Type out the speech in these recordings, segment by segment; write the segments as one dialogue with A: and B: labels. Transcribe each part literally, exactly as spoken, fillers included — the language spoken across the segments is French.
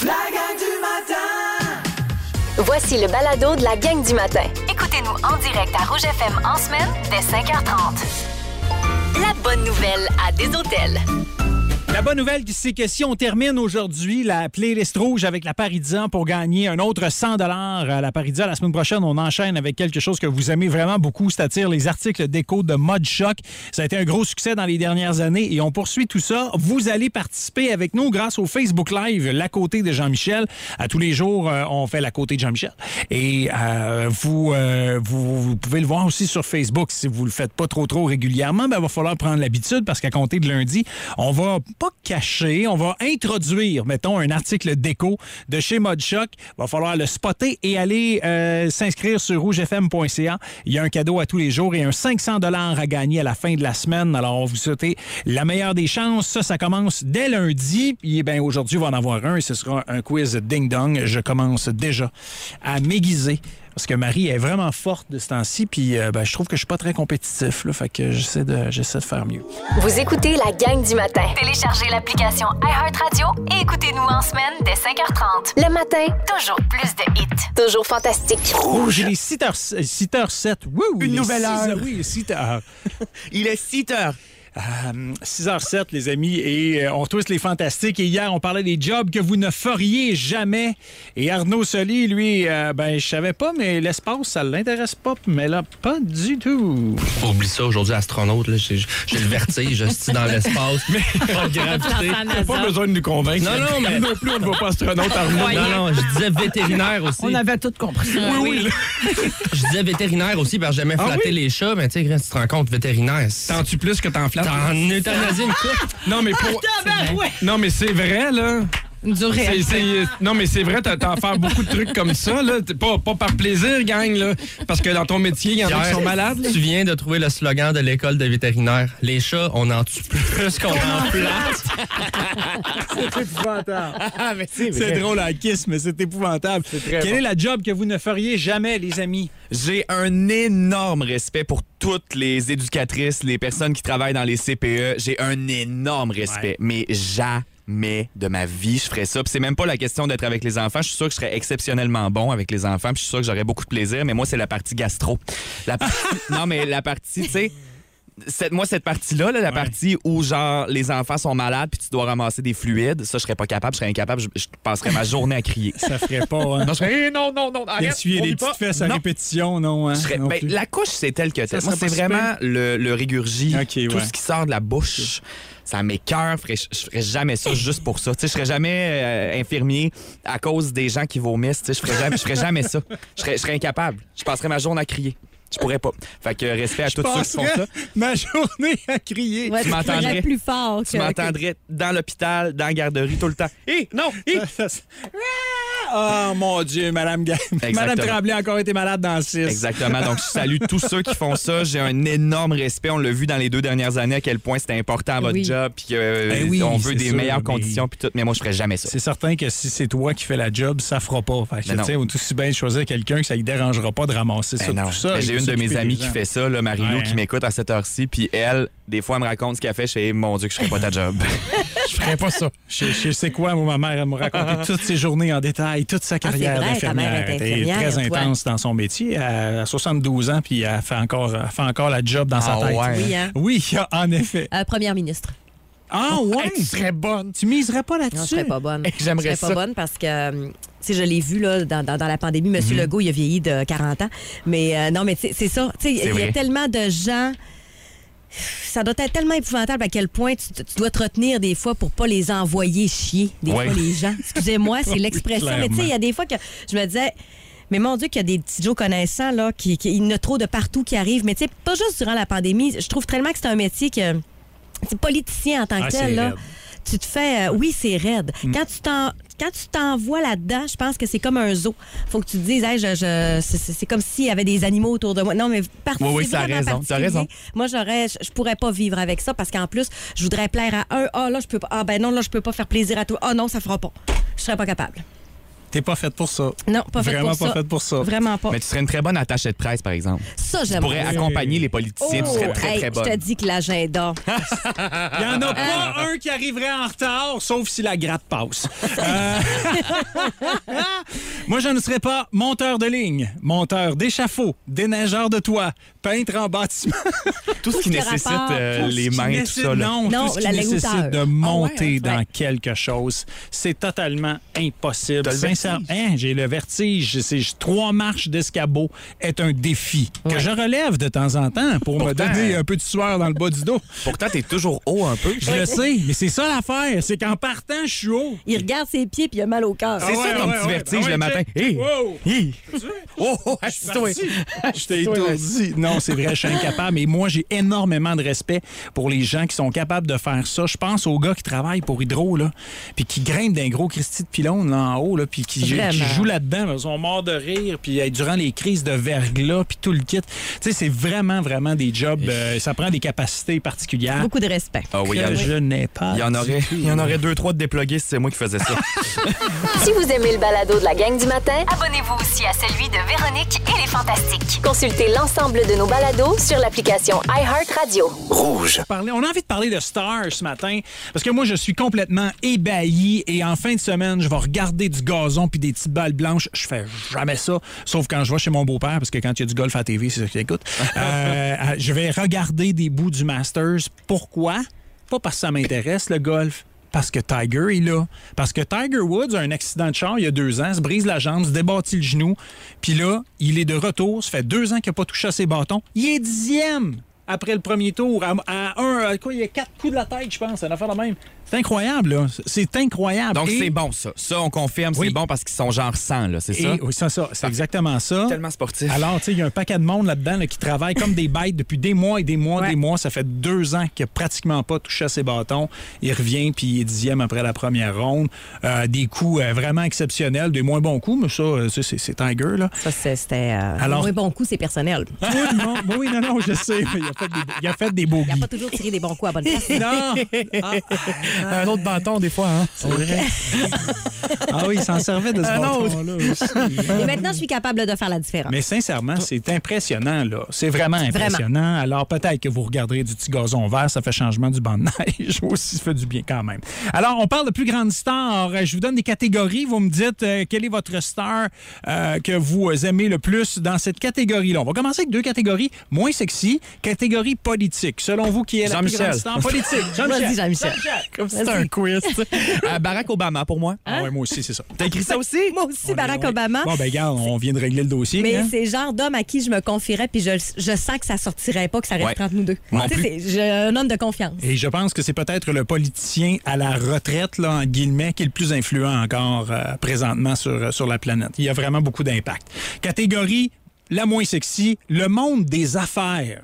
A: La gang du matin!
B: Voici le balado de la gang du matin.
C: Écoutez-nous en direct à Rouge F M en semaine dès cinq heures trente. La bonne nouvelle à des hôtels.
D: La bonne nouvelle, c'est que si on termine aujourd'hui la playlist rouge avec la Paridia pour gagner un autre cent dollars à la Paridia, la semaine prochaine, on enchaîne avec quelque chose que vous aimez vraiment beaucoup, c'est-à-dire les articles déco de Mode Choc. Ça a été un gros succès dans les dernières années et on poursuit tout ça. Vous allez participer avec nous grâce au Facebook Live, l'à côté de Jean-Michel. À tous les jours, euh, on fait l'à côté de Jean-Michel. Et euh, vous, euh, vous, vous pouvez le voir aussi sur Facebook. Si vous le faites pas trop trop régulièrement, ben, il va falloir prendre l'habitude parce qu'à compter de lundi, on va pas caché, on va introduire, mettons, un article déco de chez Mode Choc. Il va falloir le spotter et aller euh, s'inscrire sur rouge f m point c a. Il y a un cadeau à tous les jours et un cinq cents dollars à gagner à la fin de la semaine. Alors, on vous souhaite la meilleure des chances. Ça, ça commence dès lundi. Puis, ben, aujourd'hui, il va en avoir un et ce sera un quiz ding-dong. Je commence déjà à m'aiguiser. Parce que Marie est vraiment forte de ce temps-ci, puis euh, ben, je trouve que je suis pas très compétitif, là, fait que j'essaie de, j'essaie de faire mieux.
B: Vous écoutez la gang du matin.
C: Téléchargez l'application iHeartRadio et écoutez-nous en semaine dès cinq heures trente.
B: Le matin,
C: Toujours plus de hits.
B: toujours fantastique.
D: Rouge, il est six heures sept. Wouh,
E: Une
D: il est
E: nouvelle
D: six
E: heure.
D: Oui, il est six heures.
E: Il est six heures.
D: Euh, six heures sept, les amis, et euh, on twist les fantastiques. Et hier, on parlait des jobs que vous ne feriez jamais. Et Arnaud Soli, lui, euh, ben, je savais pas, mais l'espace, ça l'intéresse pas. Mais là, pas du tout.
F: Oublie ça, aujourd'hui, astronaute, là, j'ai, j'ai le vertige, je suis dans l'espace, mais pas de gravité.
E: T'as pas besoin de nous convaincre.
F: Non, non, mais...
E: non plus, on ne va pas astronaute, Arnaud.
F: Non, non, je disais vétérinaire aussi.
G: On avait tout compris.
F: Oui, oui. Je disais vétérinaire aussi, parce que j'aimais
E: Ah
F: flatter
E: oui?
F: les chats, mais tu sais, tu te rends compte, vétérinaire.
E: T'en-tu plus que t'en flattes?
F: T'en euthanasie une coupe.
E: Non, mais pour... Non, mais c'est vrai, là.
G: Du
E: C'est,
G: réel.
E: c'est- non, mais c'est vrai, t'as, t'as à faire beaucoup de trucs comme ça, là. T'es Pas, pas par plaisir, gang, là. Parce que dans ton métier, il y en a qui
F: Hier,
E: sont malades. là.
F: Tu viens de trouver le slogan de l'école de vétérinaire. Les chats, on en tue plus qu'on en flatte.
D: C'est épouvantable.
E: Ah, mais c'est
D: C'est drôle à Kiss, mais c'est épouvantable.
E: très
D: Quel
E: bon.
D: est la job que vous ne feriez jamais, les amis?
H: J'ai un énorme respect pour toutes les éducatrices, les personnes qui travaillent dans les C P E. J'ai un énorme respect,
D: Ouais.
H: mais jamais de ma vie je ferais ça. Puis c'est même pas la question d'être avec les enfants. Je suis sûr que je serais exceptionnellement bon avec les enfants. Puis je suis sûr que j'aurais beaucoup de plaisir. Mais moi, c'est la partie gastro. La partie... non, mais la partie, tu sais... Cette, moi, cette partie-là, là, la
D: Ouais.
H: partie où, genre, les enfants sont malades puis tu dois ramasser des fluides, ça, je serais pas capable, je serais incapable, je, je passerais ma journée à crier.
D: Ça ferait pas, hein?
H: Non, je serais, Eh, non, non, non, arrête,
D: Essuyer
H: on
D: les
H: vit pas.
D: petites fesses à
H: Non.
D: répétition, non, hein?
H: Je serais-
D: non
H: ben,
D: plus.
H: la couche, c'est tel que tel.
D: Ça
H: Moi,
D: serait
H: c'est
D: pas
H: vraiment le, le régurgie.
D: Ok,
H: Tout
D: ouais.
H: ce qui sort de la bouche, ça m'écoeure. Je ferais- je ferais jamais ça juste pour ça. Tu sais, je serais jamais euh, infirmier à cause des gens qui vomissent. Tu sais, je ferais jamais, je ferais jamais ça. Je serais, je serais incapable. Je passerais ma journée à crier. Je pourrais pas. Fait que respect à
D: Je
H: tous ceux qui font ça.
D: passerais ma journée à crier.
G: Ouais,
H: tu
G: tu
H: m'entendrais.
G: crierais plus fort que...
H: Tu m'entendrais dans l'hôpital, dans la garderie, tout le temps. Hé, non, hé!
D: Ça, ça- Oh mon Dieu, Madame, Ga- Madame
H: Exactement.
D: Tremblay a encore été malade dans le six.
H: Exactement. Donc, je salue tous ceux qui font ça. J'ai un énorme respect. On l'a vu dans les deux dernières années à quel point c'était important à votre
G: Oui.
H: job. Puis euh,
D: Ben oui,
H: on veut
D: c'est
H: des
D: sûr,
H: meilleures
D: mais-
H: conditions. Puis tout. Mais moi, je ferais jamais ça.
D: C'est certain que si c'est toi qui fais la job, ça fera pas. Fait que,
H: Mais non.
D: tu sais, aussi bien choisir quelqu'un que ça lui dérangera pas de ramasser ça,
H: Ben non.
D: tout ça.
H: Ben,
D: et
H: j'ai
D: de
H: une de mes
D: s'occuper
H: amies
D: des
H: qui
D: gens.
H: fait ça, là, Marie-Lou,
D: Ouais,
H: qui
D: hein.
H: m'écoute à cette heure-ci. Puis elle, des fois, elle me raconte ce qu'elle fait. Je fais, mon Dieu, que je ferais pas ta job.
D: Je ferais pas ça. Je, je sais quoi, moi, ma mère, elle me racontait toutes ses journées en détail, toute sa carrière
G: vrai, ta mère
D: d'infirmière.
G: est
D: Elle était
G: infirmière,
D: très
G: toi.
D: intense dans son métier. Elle a soixante-douze ans, puis elle fait encore, elle fait encore la job dans
H: Ah
D: sa tête.
H: ouais.
G: Oui, hein?
D: Oui, en effet.
G: Euh, première ministre.
D: Ah ouais?
E: Tu serais bonne.
D: Tu miserais pas
G: Non, je
D: là-dessus?
G: serais pas bonne.
H: J'aimerais
G: Je serais
H: ça.
G: pas bonne parce que, euh, tu sais, je l'ai vu là, dans, dans, dans la pandémie. Monsieur Legault, il a vieilli de quarante ans. Mais euh, non, mais tu sais, c'est ça. Tu sais,
H: C'est
G: il y a
H: vrai.
G: tellement de gens. Ça doit être tellement épouvantable à quel point tu, tu dois te retenir des fois pour pas les envoyer chier. Des
H: Ouais.
G: fois, les gens. Excusez-moi, c'est l'expression. Mais tu sais, il y a des fois que je me disais. Mais mon Dieu, qu'il y a des petits Joe connaissants, là, qui, qui, il y en a trop de partout qui arrivent. Mais tu sais, pas juste durant la pandémie. Je trouve tellement que c'est un métier que. C'est politicien en tant que
D: Ah,
G: tel,
D: c'est
G: là.
D: raide.
G: Tu te fais. euh, oui, c'est raide. Quand tu t'en. Quand tu t'envoies là-dedans, je pense que c'est comme un zoo. Faut que tu te dises, hey, je, je, c'est, c'est- c'est comme s'il y avait des animaux autour de moi. Non, mais par-
H: Oui, oui,
G: c'est
H: t'as
G: vraiment
H: raison, t'as
G: particulier.
H: raison.
G: Moi, j'aurais, je, je pourrais pas vivre avec ça parce qu'en plus, je voudrais plaire à un. Ah, là, je peux pas. Ah, ben non, là, je peux pas faire plaisir à toi. Ah, non, ça fera pas. Je serais pas capable.
D: T'es pas faite pour ça.
G: Non, pas fait
D: Vraiment
G: pour
D: pas
G: ça.
D: faite pour ça.
G: Vraiment pas.
H: Mais tu serais une très bonne attachée de presse, par exemple.
G: Ça, Ça,
H: Tu
G: j'aime
H: pourrais
G: ça.
H: accompagner les politiciens, tu serais très,
G: hey,
H: très bonne.
G: Je te dis que l'agenda.
D: Il n'y en a pas un qui arriverait en retard, sauf si la gratte passe. Euh, Moi, je ne serais pas monteur de ligne, monteur d'échafaud, déneigeur de toit, peintre en bâtiment.
H: Tout ce qui
G: qui
H: nécessite
G: rapport.
H: euh,
D: Tout ce
H: les
D: qui
H: mains, tout
D: nécessite-
H: ça. Là.
D: Non,
G: Non,
D: tout ce qui
G: la
D: nécessite
G: hauteur.
D: de monter
G: Ah ouais,
D: dans
G: ouais.
D: quelque chose, c'est totalement impossible.
H: T'as le
D: Sincèrement,
H: vertige.
D: hein, j'ai le vertige. C'est trois marches d'escabeau est un défi que je relève de temps en temps pour me
H: Pourtant-
D: donner un peu de sueur dans le bas du dos.
H: Pourtant, t'es toujours haut un peu.
D: Je le sais, mais c'est ça l'affaire, c'est qu'en partant, je suis haut.
G: Il regarde ses pieds puis il a mal au cœur.
H: C'est
D: Ah ouais,
H: ça ton
D: ouais,
H: petit
D: ouais.
H: vertige
D: Ah ouais,
H: le matin.
D: check.
H: Hey!
D: Wow!
H: Hey! Oh, oh, assis-toi.
D: Je t'ai étourdi. Non, c'est vrai, je suis incapable. Mais moi, j'ai énormément de respect pour les gens qui sont capables de faire ça. Je pense aux gars qui travaillent pour Hydro, là, puis qui grimpent d'un gros Christy de pylône là, en haut, là, puis qui,
G: Vraiment.
D: qui jouent là-dedans. Ils sont morts de rire, puis euh, durant les crises de verglas, puis tout le kit. Tu sais, c'est vraiment, vraiment des jobs. euh, ça prend des capacités particulières.
G: Beaucoup de respect.
H: Ah oui, il y
D: que
H: en-
D: je n'ai pas.
H: il y en
D: du
H: aurait,
D: tout.
H: il y en aurait deux, trois de déplugués si c'est moi qui faisais ça.
B: Si vous aimez le balado de la gang du matin,
C: Abonnez-vous aussi à celui de Véronique et les Fantastiques.
B: consultez l'ensemble de nos balados sur l'application iHeartRadio.
D: Parler- On a envie de parler de Star ce matin parce que moi, je suis complètement ébahi et en fin de semaine, je vais regarder du gazon puis des petites balles blanches. Je fais jamais ça, sauf quand je vais chez mon beau-père parce que quand il y a du golf à la T V, c'est ça qu'il écoute. Euh, je vais regarder des bouts du Masters. Pourquoi? Pas parce que ça m'intéresse, le golf. Parce que Tiger est là. Parce que Tiger Woods a un accident de char il y a deux ans, se brise la jambe, se débâtit le genou. Puis là, il est de retour. Ça fait deux ans qu'il n'a pas touché à ses bâtons. Il est dixième après le premier tour. À, à un, à quoi, il y a quatre coups de la tête, je pense. C'est une affaire de même. C'est incroyable, là. C'est incroyable.
H: Donc,
D: Et-
H: c'est bon, ça. Ça, on confirme,
D: Oui.
H: c'est bon parce qu'ils sont genre cent, là, c'est
D: Et,
H: ça?
D: oui, c'est ça. C'est exactement ça.
H: Tellement sportif.
D: Alors, tu sais, il y a un paquet de monde là-dedans là, qui travaille comme des bêtes depuis des mois et des mois et
G: Ouais.
D: des mois. Ça fait deux ans qu'il n'a pratiquement pas touché à ses bâtons. Il revient, puis il est dixième après la première ronde. Euh, des coups euh, vraiment exceptionnels, des moins bons coups, mais ça, euh, c'est, c'est- c'est Tiger, là.
G: Ça, c'est- c'était. Euh,
D: Alors-
G: Un bon coup, c'est personnel.
D: Oui, non, oui, non, non, je sais, mais il a fait des, il a fait des
G: Il
D: bogies.
G: n'a pas toujours tiré des bons coups à bonne place.
D: Non! Ah,
H: Un autre bâton, des fois, hein?
D: c'est vrai. Ah oui, il s'en servait de ce bâton-là aussi.
G: Et maintenant, je suis capable de faire la différence.
D: Mais sincèrement, c'est impressionnant, là. C'est vraiment impressionnant. Alors, peut-être que vous regarderez du petit gazon vert, ça fait changement du banc de neige aussi, ça fait du bien quand même. Alors, on parle de plus grandes stars. Je vous donne des catégories. Vous me dites euh, quelle est votre star euh, que vous aimez le plus dans cette catégorie-là. On va commencer avec deux catégories moins sexy. Catégorie politique. Selon vous, qui est la plus
H: Jean-Michel.
D: grande star politique?
G: Vas-y, Jean-Michel.
H: Comme si c'était un quiz. Euh, Barack Obama, pour moi.
D: Ah ouais, moi aussi, c'est ça.
H: T'as écrit ça aussi?
G: Moi aussi,
D: On
G: Barack
D: est-
G: Obama.
D: Bon, ben, regarde, on vient de régler le dossier.
G: Mais
D: hein?
G: c'est le genre d'homme à qui je me confierais, puis je, je sens que ça sortirait pas, que ça resterait
H: Ouais.
G: entre nous deux.
H: Moi
G: Tu sais,
H: plus.
G: c'est- j'ai un homme de confiance.
D: Et je pense que c'est peut-être le politicien à la retraite, là, en guillemets, qui est le plus influent encore euh, présentement sur, sur la planète. Il y a vraiment beaucoup d'impact. Catégorie la moins sexy, le monde des affaires.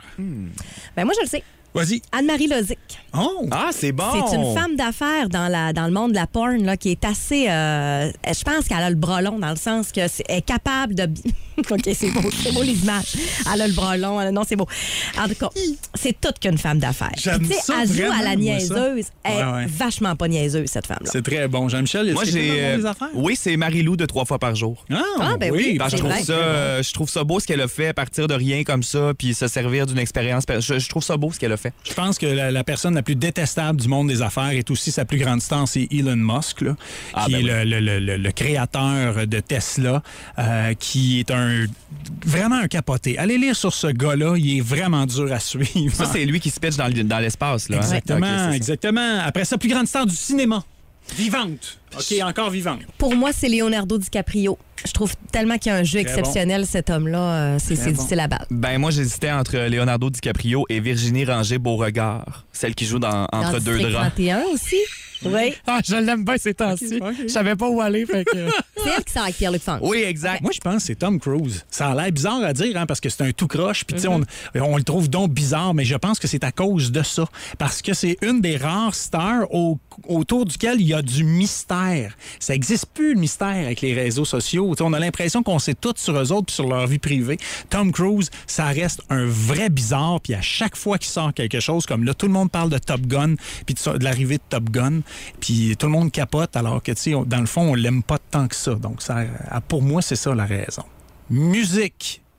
G: Ben moi, je le sais.
D: Vas-y.
G: Anne-Marie Lozic.
D: Oh!
H: Ah, c'est bon!
G: C'est une femme d'affaires dans, la, dans le monde de la porn là, qui est assez... euh, je pense qu'elle a le bras long dans le sens qu'elle est capable de... OK, c'est beau. C'est beau les images. Elle a le bras long. elle a- Non, c'est beau. En tout cas, c'est toute qu'une femme d'affaires.
D: J'aime
G: Puis, tu sais,
D: ça
G: elle joue
D: vraiment,
G: à la
D: moi, ça.
G: niaiseuse. Elle est
D: Ouais, ouais.
G: vachement pas niaiseuse, cette femme-là.
D: C'est très bon. Jean-Michel,
H: Moi,
D: est-ce que c'est
H: j'ai.
D: dans le monde des
H: euh,
D: affaires?
H: Oui, c'est Marie-Lou de trois fois par jour.
D: Ah,
G: Ah, ben oui.
H: Ben, je,
G: C'est
H: trouve
G: vrai.
H: ça, euh, je trouve ça beau ce qu'elle a fait à partir de rien comme ça, puis se servir d'une expérience. Je, je trouve ça beau ce qu'elle a fait.
D: Je pense que la, la personne la plus détestable du monde des affaires est aussi sa plus grande star, c'est Elon Musk, là,
H: Ah,
D: qui
H: ben
D: est
H: oui.
D: le, le- le- le créateur de Tesla, euh, qui est un vraiment un capoté. Allez lire sur ce gars-là, il est vraiment dur à suivre.
H: Ça, c'est lui qui se pitch dans, le- dans l'espace. Là, hein?
D: Exactement,
H: Ok, c'est ça.
D: exactement. Après ça, plus grande star du cinéma. Vivante. OK, encore vivante.
G: Pour moi, c'est Leonardo DiCaprio. Je trouve tellement qu'il y a un jeu
D: Très
G: exceptionnel, cet homme-là. euh, c'est
D: Très
G: c'est
D: bon.
G: difficile à battre.
H: Ben, moi, j'hésitais entre Leonardo DiCaprio et Virginie Ranger-Beauregard, celle qui joue dans Entre
G: Dans
H: deux
G: District
H: draps.
G: trente et un aussi. Oui.
E: Ah, je l'aime bien ces temps-ci.
D: Ok, ok.
E: Je savais pas où aller, fait que...
G: C'est elle qui sort avec Pierre-Luc Funk.
H: Oui, exact.
D: Moi, je pense que c'est Tom Cruise. Ça a l'air bizarre à dire, hein, parce que c'est un tout croche. Puis, tu sais, on, on le trouve donc bizarre, mais je pense que c'est à cause de ça. Parce que c'est une des rares stars au- autour duquel il y a du mystère. Ça n'existe plus, le mystère, avec les réseaux sociaux. Tu sais, on a l'impression qu'on sait tout sur eux autres puis sur leur vie privée. Tom Cruise, ça reste un vrai bizarre. Puis à chaque fois qu'il sort quelque chose, comme là, tout le monde parle de Top Gun, puis de, de l'arrivée de Top Gun, puis tout le monde capote, alors que, tu sais, on- dans le fond, on l'aime pas tant que ça. Donc, ça, pour moi, c'est ça la raison. Musique.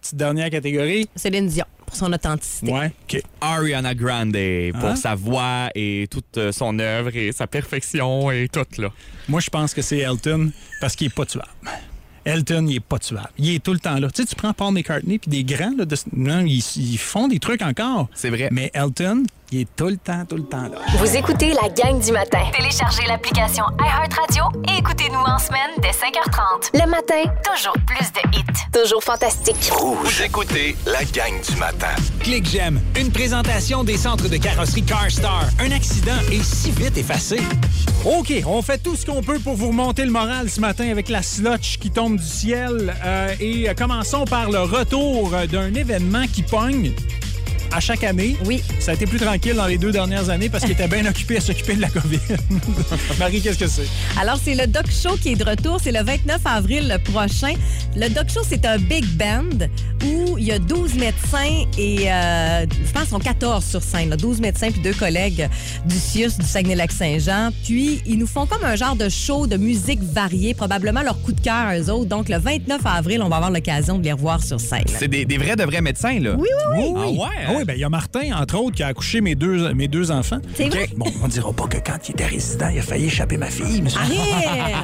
D: Petite dernière catégorie.
G: Céline Dion, pour son authenticité.
D: Ouais, OK.
H: Ariana Grande pour
D: Hein?
H: sa voix et toute son œuvre et sa perfection et tout, là.
D: Moi, je pense que c'est Elton parce qu'il est pas tuable. Elton, il est pas tuable. Il est tout le temps là. Tu sais, tu prends Paul McCartney puis des grands, là, de... non, ils, ils font des trucs encore.
H: C'est vrai.
D: Mais Elton, il est tout le temps, tout le temps là.
B: Vous écoutez la gang du matin.
C: Téléchargez l'application iHeartRadio et écoutez-nous en semaine dès cinq heures trente.
B: Le matin,
C: Toujours plus de hits.
B: toujours fantastique.
I: Vous écoutez la gang du matin.
D: Clic J'aime, une présentation des centres de carrosserie CarStar. Un accident est si vite effacé. OK, on fait tout ce qu'on peut pour vous remonter le moral ce matin avec la slotch qui tombe du ciel. Euh, et euh, commençons par le retour d'un événement qui pogne à chaque année.
G: Oui.
D: Ça a été plus tranquille dans les deux dernières années parce qu'il était bien occupé à s'occuper de la COVID. Marie, qu'est-ce que c'est?
G: Alors, c'est le Doc Show qui est de retour. C'est le vingt-neuf avril prochain. Le Doc Show, c'est un big band où il y a douze médecins et euh, je pense qu'ils sont quatorze sur scène. Là, douze médecins puis deux collègues du C I U S du Saguenay-Lac-Saint-Jean. Puis, ils nous font comme un genre de show de musique variée, probablement leur coup de cœur, eux autres. Donc, le vingt-neuf avril, on va avoir l'occasion de les revoir sur scène.
H: C'est des, des vrais de vrais médecins, là.
G: Oui, oui, oui.
H: Ah ouais?
D: Ah oui, ben il y a Martin, entre autres, qui a accouché mes deux, mes deux enfants.
G: C'est vrai?
D: Bon, on dira pas que quand il était résident, il a failli échapper ma fille, monsieur.
G: Arrête!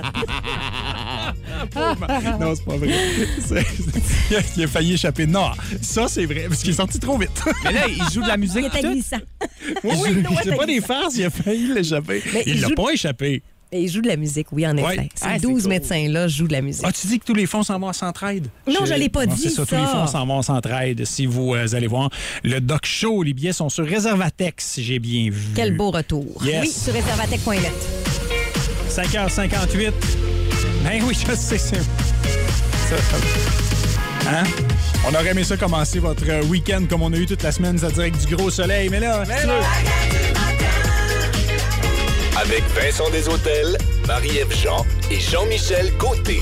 D: Non, c'est pas vrai. C'est- il, a, il a failli échapper. Non, ça, c'est vrai, parce qu'il est sorti trop vite.
H: Mais là, il joue de la musique.
G: Il était
H: tout.
G: glissant.
D: Oui, oui, c'est pas des farces, il a failli l'échapper.
G: Mais
D: Il
G: il
D: l'a
G: joue-
D: pas échappé.
G: Et ils jouent de la musique, oui, en effet.
D: Ouais.
G: Ces
H: Ah, c'est
G: douze
H: cool.
G: médecins-là jouent de la musique.
D: As-tu dit que tous les fonds s'en vont à Centraide?
G: Non, je l'ai pas
D: Bon,
G: dit,
D: C'est ça, tous
G: ça.
D: les fonds s'en vont à Centraide. Si vous euh, allez voir le Doc Show, les billets sont sur Réservatex, si j'ai bien vu.
G: Quel beau retour.
D: Yes.
G: Oui, sur réservatech point net.
D: cinq heures cinquante-huit. Ben oui, je sais, c'est... Ça... Hein? On aurait aimé ça commencer votre euh, week-end comme on a eu toute la semaine, c'est-à-dire avec du gros soleil, mais là... c'est sûr.
I: Avec Vincent Deshôtels, Marie-Ève Jean et Jean-Michel Côté.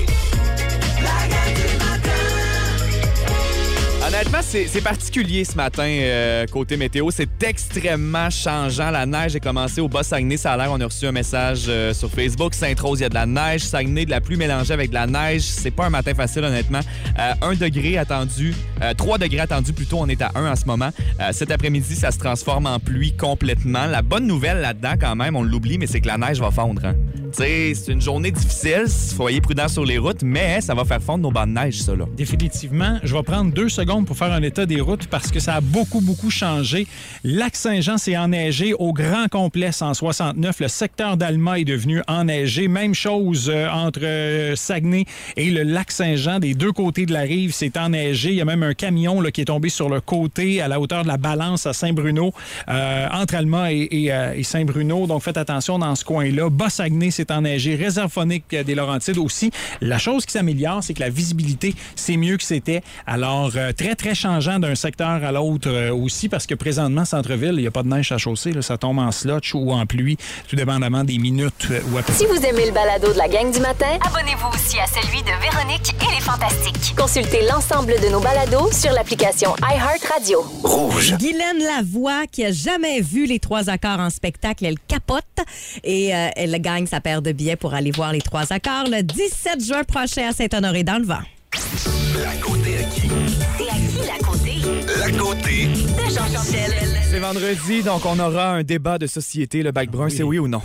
H: Honnêtement, c'est c'est particulier ce matin, euh, côté météo. C'est extrêmement changeant. La neige est commencée au Bas-Saguenay. Ça a l'air, on a reçu un message euh, sur Facebook. Sainte-Rose, il y a de la neige. Saguenay, de la pluie mélangée avec de la neige. C'est pas un matin facile, honnêtement. Euh, un degré attendu, euh, trois degrés attendus plutôt. On est à un en ce moment. Euh, cet après-midi, ça se transforme en pluie complètement. La bonne nouvelle là-dedans, quand même, on l'oublie, mais c'est que la neige va fondre. Hein. Tu sais, c'est une journée difficile. Soyez prudents sur les routes, mais ça va faire fondre nos bancs de neige, ça, là.
D: Définitivement. Je vais prendre deux secondes pour faire un état des routes parce que ça a beaucoup, beaucoup changé. Lac-Saint-Jean s'est enneigé au grand complet cent soixante-neuf. Le secteur d'Alma est devenu enneigé. Même chose euh, entre euh, Saguenay et le Lac-Saint-Jean. Des deux côtés de la rive, c'est enneigé. Il y a même un camion là, qui est tombé sur le côté à la hauteur de la Balance à Saint-Bruno, euh, entre Alma et, et, euh, et Saint-Bruno. Donc, faites attention dans ce coin-là. Bas-Saguenay s'est enneigé. Réserve phonique des Laurentides aussi. La chose qui s'améliore, c'est que la visibilité, c'est mieux que c'était. Alors, euh, très, très changeant d'un secteur à l'autre euh, aussi, parce que présentement, centre-ville, il n'y a pas de neige à chaussée. Là, ça tombe en slotch ou en pluie, tout dépendamment des minutes euh, ou à peu
B: Si vous aimez le balado de la gang du matin,
C: Abonnez-vous aussi à celui de Véronique et les Fantastiques.
B: consultez l'ensemble de nos balados sur l'application iHeartRadio.
I: Rouge.
G: Guylaine Lavoie, qui a jamais vu les trois accords en spectacle, elle capote et euh, elle gagne sa paire de billets pour aller voir les trois accords le dix-sept juin prochain à Saint-Honoré-dans-le-Vent.
I: La côté à qui?
C: C'est à qui la côté?
I: La côté
C: De Jean-Michel.
H: C'est vendredi, donc on aura un débat de société. Le bac brun, c'est oui ou non?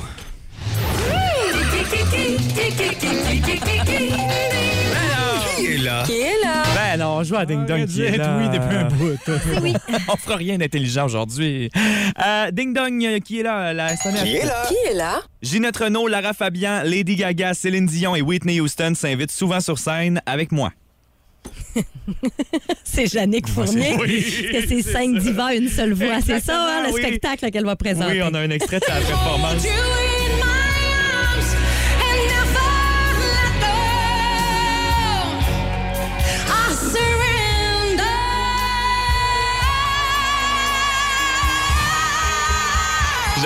I: qui est là?
B: Qui est là?
H: Ben non, on joue à Ding Dong qui est
D: être
H: là.
D: oui depuis un bout.
G: Oui.
H: On fera rien d'intelligent aujourd'hui. Euh, Ding Dong euh, qui est là, la sonnette.
I: Qui est là?
B: Qui est là?
H: Ginette Renault, Lara Fabian, Lady Gaga, Céline Dion et Whitney Houston s'invitent souvent sur scène avec moi.
G: C'est Jannick Fournier.
H: oui,
G: que c'est cinq divas, une seule voix. C'est ça, hein, le
H: oui.
G: spectacle qu'elle va présenter.
H: Oui, on a un extrait de sa performance.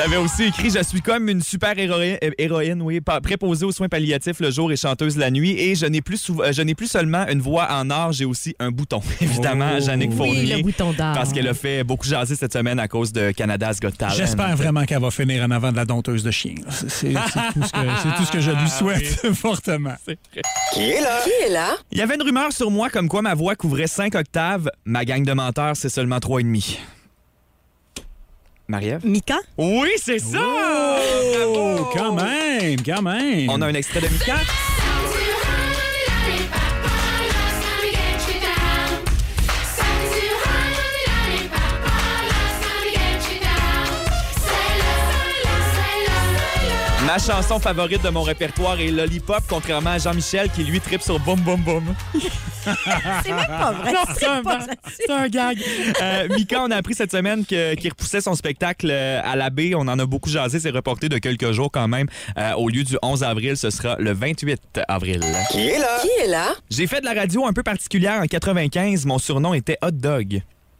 H: J'avais aussi écrit « Je suis comme une super héroïne, héroïne oui, préposée aux soins palliatifs le jour et chanteuse la nuit. Et je n'ai plus, sou- je n'ai plus seulement une voix en or, j'ai aussi un bouton. » Évidemment,
D: Oh.
H: Jannick Fournier.
G: Oui, le bouton d'or.
H: Parce qu'elle a fait beaucoup jaser cette semaine à cause de Canada's Got Talent.
D: J'espère vraiment qu'elle va finir en avant de la dompteuse de chien. C'est, c'est, c'est tout, ce que, c'est tout ce que je lui souhaite fortement.
I: Qui est là?
A: Qui est là?
H: Il y avait une rumeur sur moi comme quoi ma voix couvrait cinq octaves. Ma gang de menteurs, c'est seulement trois et demi. Marie-Ève?
G: Mika?
H: Oui, c'est ça!
D: Oh, quand même, quand même.
H: On a un extrait de Mika. Ma chanson favorite de mon répertoire est Lollipop, contrairement à Jean-Michel qui lui tripe sur Boum Boum Boum.
G: C'est même pas vrai.
H: Non,
G: c'est
H: c'est un,
G: pas
H: ba-
G: vrai.
H: c'est un gag. Euh, Mika, on a appris cette semaine que, qu'il repoussait son spectacle euh, à la baie. On en a beaucoup jasé. C'est reporté de quelques jours quand même. Euh, au lieu du onze avril, ce sera le vingt-huit avril.
I: Qui est là?
A: Qui est là?
H: J'ai fait de la radio un peu particulière en quatre-vingt-quinze. Mon surnom était Hot Dog.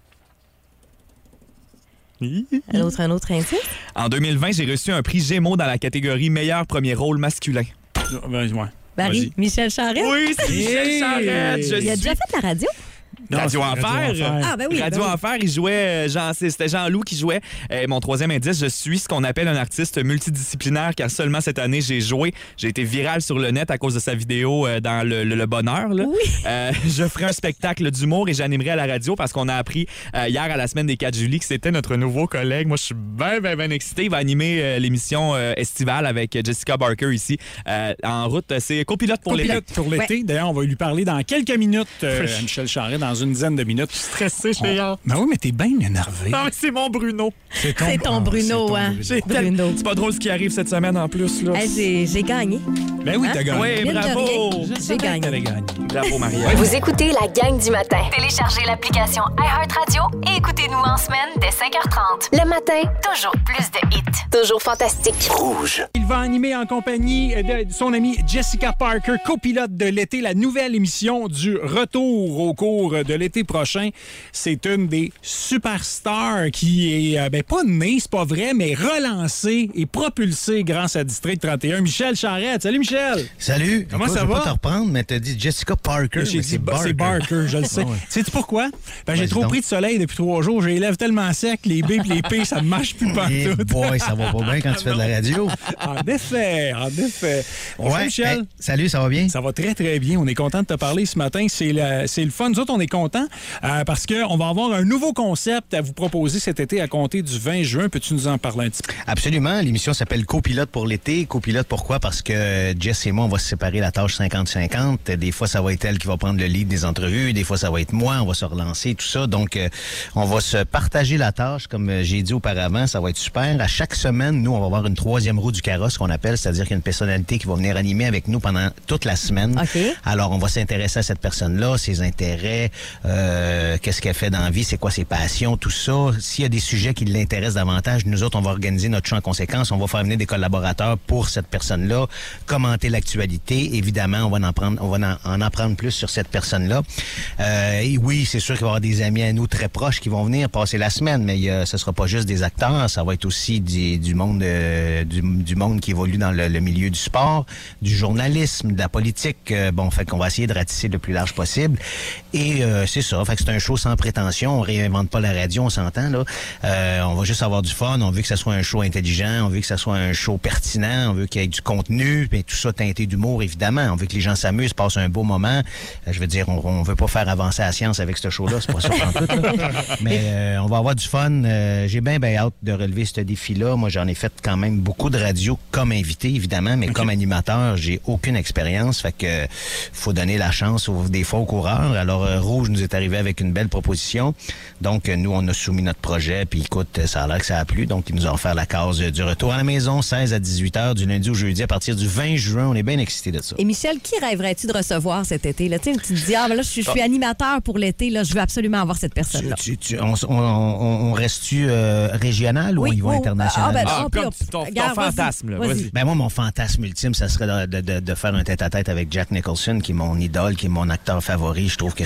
G: Un autre, un autre indice?
H: En deux mille vingt, j'ai reçu un prix Gémeaux dans la catégorie meilleur premier rôle masculin.
D: Ben, ouais.
G: Barry,
D: Vas-y.
G: Michel Charette?
H: Oui, c'est Michel
D: Hey!
H: Charette. Je
G: Il a
H: suis
G: déjà fait de la radio?
D: Non,
H: Radio
D: c'est
H: Enfer.
D: Radio Enfer.
G: Ah, ben oui.
H: Radio
G: ben oui.
H: Enfer, il jouait, euh, Jean, c'était Jean-Loup qui jouait. Euh, mon troisième indice, je suis ce qu'on appelle un artiste multidisciplinaire car seulement cette année, j'ai joué. J'ai été viral sur le net à cause de sa vidéo euh, dans le, le- le bonheur. Là.
G: Oui.
H: Euh, je ferai un spectacle d'humour et j'animerai à la radio parce qu'on a appris euh, hier à la semaine des quatre juillet que c'était notre nouveau collègue. Moi, je suis bien, bien, bien excité. Il va animer euh, l'émission euh, estivale avec Jessica Barker ici. Euh, en route, c'est copilote pour l'été.
D: Copilote pour l'été. D'ailleurs, on va lui parler dans quelques minutes, euh, à Michel Charest, dans une dizaine de minutes.
H: Stressé, je suis hâte.
D: Ben oui, mais t'es bien énervé.
H: Non, mais c'est mon Bruno.
G: C'est ton
D: Ah,
G: Bruno,
D: c'est ton
G: hein?
D: Bruno.
H: J'ai tel-
G: Bruno.
H: C'est pas drôle ce qui arrive cette semaine en plus. Là.
G: Hey, j'ai, j'ai gagné.
D: Ben oui,
G: Hein?
D: t'as gagné.
H: Oui,
G: Mine de
H: bravo.
G: rien,
D: Je
G: j'ai
D: savais que
G: gagné.
D: t'avais gagné.
H: Bravo, Maria.
B: Vous écoutez la gang du matin.
C: Téléchargez l'application iHeartRadio et écoutez-nous en semaine dès cinq heures trente.
B: Le matin,
C: Toujours plus de hits.
B: toujours fantastique.
I: Rouge.
D: Il va animer en compagnie de son amie Jessica Parker, copilote de l'été, la nouvelle émission du retour au cours de l'été prochain. C'est une des superstars qui est, euh, ben pas née, c'est pas vrai, mais relancée et propulsée grâce à District trente et un. Michel Charette. Salut, Michel!
J: Salut.
D: Comment
J: Écoute,
D: ça
J: je vais
D: va?
J: pas te reprendre, mais t'as dit Jessica Parker.
D: J'ai
J: mais
D: dit,
J: c'est
D: bah,
J: Barker.
D: c'est Barker, je le sais.
J: Ah ouais.
D: Sais-tu pourquoi? Ben, j'ai
J: Vas-y
D: trop
J: donc.
D: pris de soleil depuis trois jours. J'ai les lèvres tellement secs, les B et les P, ça ne marche plus
J: Eh
D: partout.
J: boy, ça va pas bien quand tu fais de la radio.
D: En effet, en effet. Bonjour,
J: Ouais.
D: Michel.
J: Hey, salut, ça va bien?
D: Ça va très, très bien. On est content de te parler ce matin. C'est le, c'est le fun. Nous autres, on est contents euh, parce qu'on va avoir un nouveau concept à vous proposer cet été à compter du vingt juin. Peux-tu nous en parler un petit peu?
J: Absolument. L'émission s'appelle Copilote pour l'été. Copilote, pourquoi? Parce que Jess et moi, on va se séparer la tâche cinquante cinquante. Des fois, ça va être elle qui va prendre le lead des entrevues. Des fois, ça va être moi. On va se relancer, tout ça. Donc, euh, on va se partager la tâche. Comme euh, j'ai dit auparavant, ça va être super. À chaque semaine, nous, on va avoir une troisième roue du carrosse qu'on appelle, c'est-à-dire qu'il y a une personnalité qui va venir animer avec nous pendant toute la semaine.
G: OK.
J: Alors, on va s'intéresser à cette personne-là, ses intérêts, euh, qu'est-ce qu'elle fait dans la vie, c'est quoi ses passions, tout ça. S'il y a des sujets qui l'intéressent davantage, nous autres, on va organiser notre show en conséquence. On va faire venir des collaborateurs pour cette personne-là, commenter l'actualité. Évidemment, on va en prendre, on va en, en apprendre plus sur cette personne-là. Euh, et oui, c'est sûr qu'il va y avoir des amis à nous très proches qui vont venir passer la semaine, mais euh, ce sera pas juste des acteurs, ça va être aussi du, du monde euh, du, du monde qui évolue dans le, le milieu du sport, du journalisme, de la politique. Euh, bon, fait qu'on va essayer de ratisser le plus large possible. Et euh, c'est ça. Fait que c'est un show sans prétention. On réinvente pas la radio, on s'entend là. Euh, on va juste avoir du fun. On veut que ça soit un show intelligent. On veut que ça soit un show pertinent. On veut qu'il y ait du contenu, puis tout ça teinté d'humour évidemment. On veut que les gens s'amusent, passent un beau moment. Euh, je veux dire, on, on veut pas faire avancer la science avec ce show-là. C'est pas ça en tout. Là. Mais euh, on va avoir du fun. Euh, j'ai bien bien hâte de relever ce défi-là. Moi, j'en ai fait quand même beaucoup de radio comme invité évidemment, mais okay. Comme animateur, j'ai aucune expérience. Fait que faut donner la chance aux, des fois aux coureurs. Alors euh, Rouge nous est arrivé avec une belle proposition. Donc euh, nous on a soumis notre projet. Puis écoute, ça a l'air que ça a plu. Donc ils nous ont offert la case euh, du retour à la maison, seize à dix-huit heures du lundi au jeudi à partir du vingt juin. On est bien excités de ça.
G: Et Michel, qui rêverais-tu de recevoir cet été là? Tu sais, tu te dis ah ben là je suis, je suis animateur pour l'été là, je veux absolument avoir cette personne là.
J: Tu, tu, on, on, on, on reste-tu euh, régional
G: oui,
J: ou au niveau
G: oh,
J: international?
G: Ah, ben,
H: ah,
G: oh,
H: comme
G: puis,
H: ton, ton
G: regarde,
H: fantasme là.
G: Vas-y.
H: Vas-y.
J: Ben moi, mon fantasme ultime, ça serait de, de, de faire un tête-à-tête avec Jack Nicholson, qui est mon idole, qui est mon acteur favori. Je trouve que c'est un,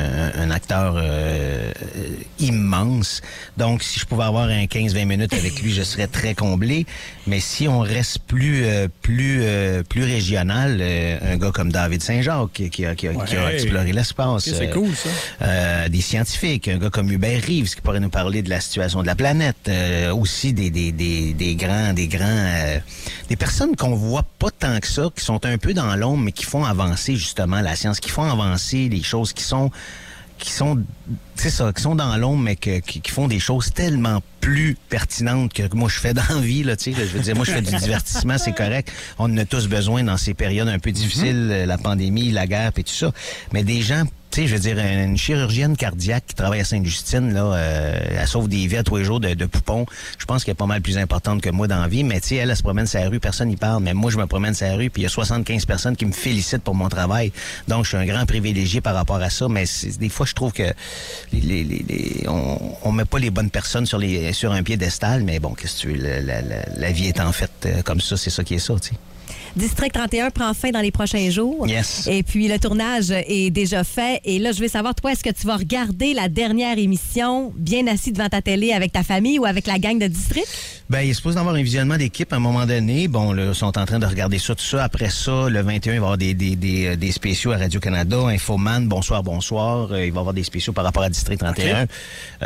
J: un, un acteur euh, immense. Donc, si je pouvais avoir un quinze vingt minutes avec lui, je serais très comblé. Mais si on reste plus euh, plus euh, plus régional, euh, un gars comme David Saint-Jacques qui, qui, a, qui, a,
D: Ouais.
J: qui a exploré l'espace.
D: Okay, c'est
J: euh,
D: cool, ça.
J: Euh, des scientifiques, un gars comme Hubert Reeves qui pourrait nous parler de la situation de la planète. Euh, aussi des, des, des, des grands, des grands, euh, des personnes qu'on voit pas tant que ça, qui sont un peu dans l'ombre, mais qui font avancer justement la science, qui font avancer les choses qui sont qui sont, c'est ça, qui sont dans l'ombre, mais que, qui, qui font des choses tellement plus pertinentes que moi je fais dans la vie, là, tu sais. Je veux dire, moi je fais du divertissement, c'est correct. On en a tous besoin dans ces périodes un peu difficiles, mm-hmm. la pandémie, la guerre, et tout ça. Mais des gens, tu sais, je veux dire, une chirurgienne cardiaque qui travaille à Sainte-Justine, là, euh, elle sauve des vies à tous les jours de, de poupons. Je pense qu'elle est pas mal plus importante que moi dans la vie, mais tu sais, elle, elle se promène sur la rue, personne n'y parle, mais moi je me promène sur la rue, puis il y a soixante-quinze personnes qui me félicitent pour mon travail. Donc je suis un grand privilégié par rapport à ça, mais des fois je trouve que les, les, les, les, on, on met pas les bonnes personnes sur les sur un piédestal, mais bon, qu'est-ce que tu veux, la, la, la, la vie est en fait euh, comme ça, c'est ça qui est ça, tu sais.
G: District trente et un prend fin dans les prochains jours.
J: Yes.
G: Et puis, le tournage est déjà fait. Et là, je veux savoir, toi, est-ce que tu vas regarder la dernière émission bien assis devant ta télé avec ta famille ou avec la gang de District?
J: Ben, il est supposé d'avoir un visionnement d'équipe à un moment donné. Bon, là, ils sont en train de regarder ça, tout ça. Après ça, le vingt et un, il va y avoir des, des, des, des spéciaux à Radio-Canada. Infoman, bonsoir, bonsoir. Euh, il va y avoir des spéciaux par rapport à District trente et un. Okay.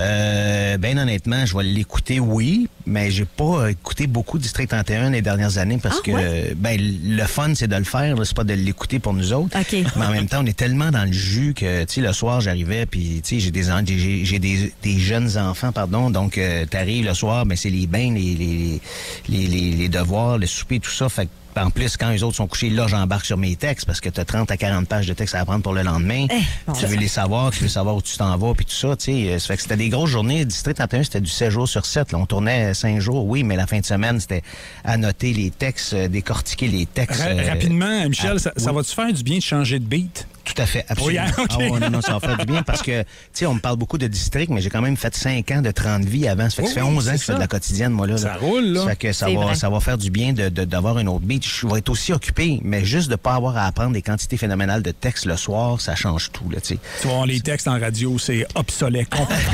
J: Euh, ben, honnêtement, je vais l'écouter, oui, mais j'ai pas écouté beaucoup District trente et un les dernières années parce ah, que, ouais? ben, le fun, c'est de le faire, là, c'est pas de l'écouter pour nous autres.
G: Okay.
J: Mais en même temps, on est tellement dans le jus que, tu sais, le soir, j'arrivais, puis, tu sais, j'ai des, j'ai, j'ai des, des jeunes enfants, pardon, donc, euh, t'arrives le soir, ben, c'est les bains, les, les, les, les, les devoirs, le souper, tout ça, fait que en plus, quand les autres sont couchés, là, j'embarque sur mes textes parce que tu as trente à quarante pages de textes à apprendre pour le lendemain. Eh, bon, tu veux les savoir, tu veux savoir où tu t'en vas, puis tout ça, tu sais. Ça fait que c'était des grosses journées. District trente et un, c'était du sept jours sur sept. Là. On tournait cinq jours, oui, mais la fin de semaine, c'était annoter les textes, décortiquer les textes.
D: Ra-
J: euh,
D: rapidement, Michel,
J: à,
D: ça,
J: oui.
D: ça va-tu faire du bien de changer de beat?
J: Tout à fait, absolument.
D: Oui, okay.
J: Ah ouais, non, non, ça va faire du bien parce que, tu sais, on me parle beaucoup de district, mais j'ai quand même fait cinq ans de trente vies avant. Ça fait que
D: oui,
J: ça fait onze ans que je
D: ça.
J: fais de la quotidienne, moi, là.
D: Ça
J: là.
D: roule, là.
J: Ça fait que ça
G: c'est
J: va,
G: vrai.
J: ça va faire du bien de, de, d'avoir une autre beat. Je vais être aussi occupé, mais juste de pas avoir à apprendre des quantités phénoménales de textes le soir, ça change tout, là, tu sais.
D: Tu vois, les textes en radio, c'est obsolète.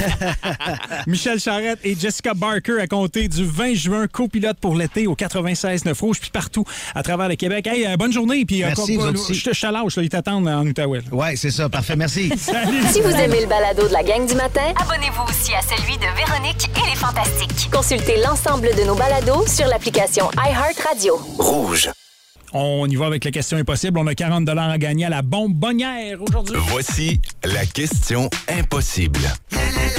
D: Michel Charette et Jessica Barker à compter du vingt juin, copilote pour l'été au quatre-vingt-seize neuf Rouge, puis partout à travers le Québec. Hey, euh, bonne journée, puis
J: merci,
D: euh,
J: vous
D: je te chalage, ils t'attendent en Outaouais.
J: Ouais, c'est ça, parfait, merci.
D: Salut.
B: Si vous aimez le balado de la gang du matin,
C: Abonnez-vous aussi à celui de Véronique et les Fantastiques.
B: consultez l'ensemble de nos balados sur l'application iHeartRadio.
I: Rouge.
D: On y va avec la question impossible. On a quarante dollars à gagner à la bonbonnière aujourd'hui.
I: Voici la question impossible.
A: La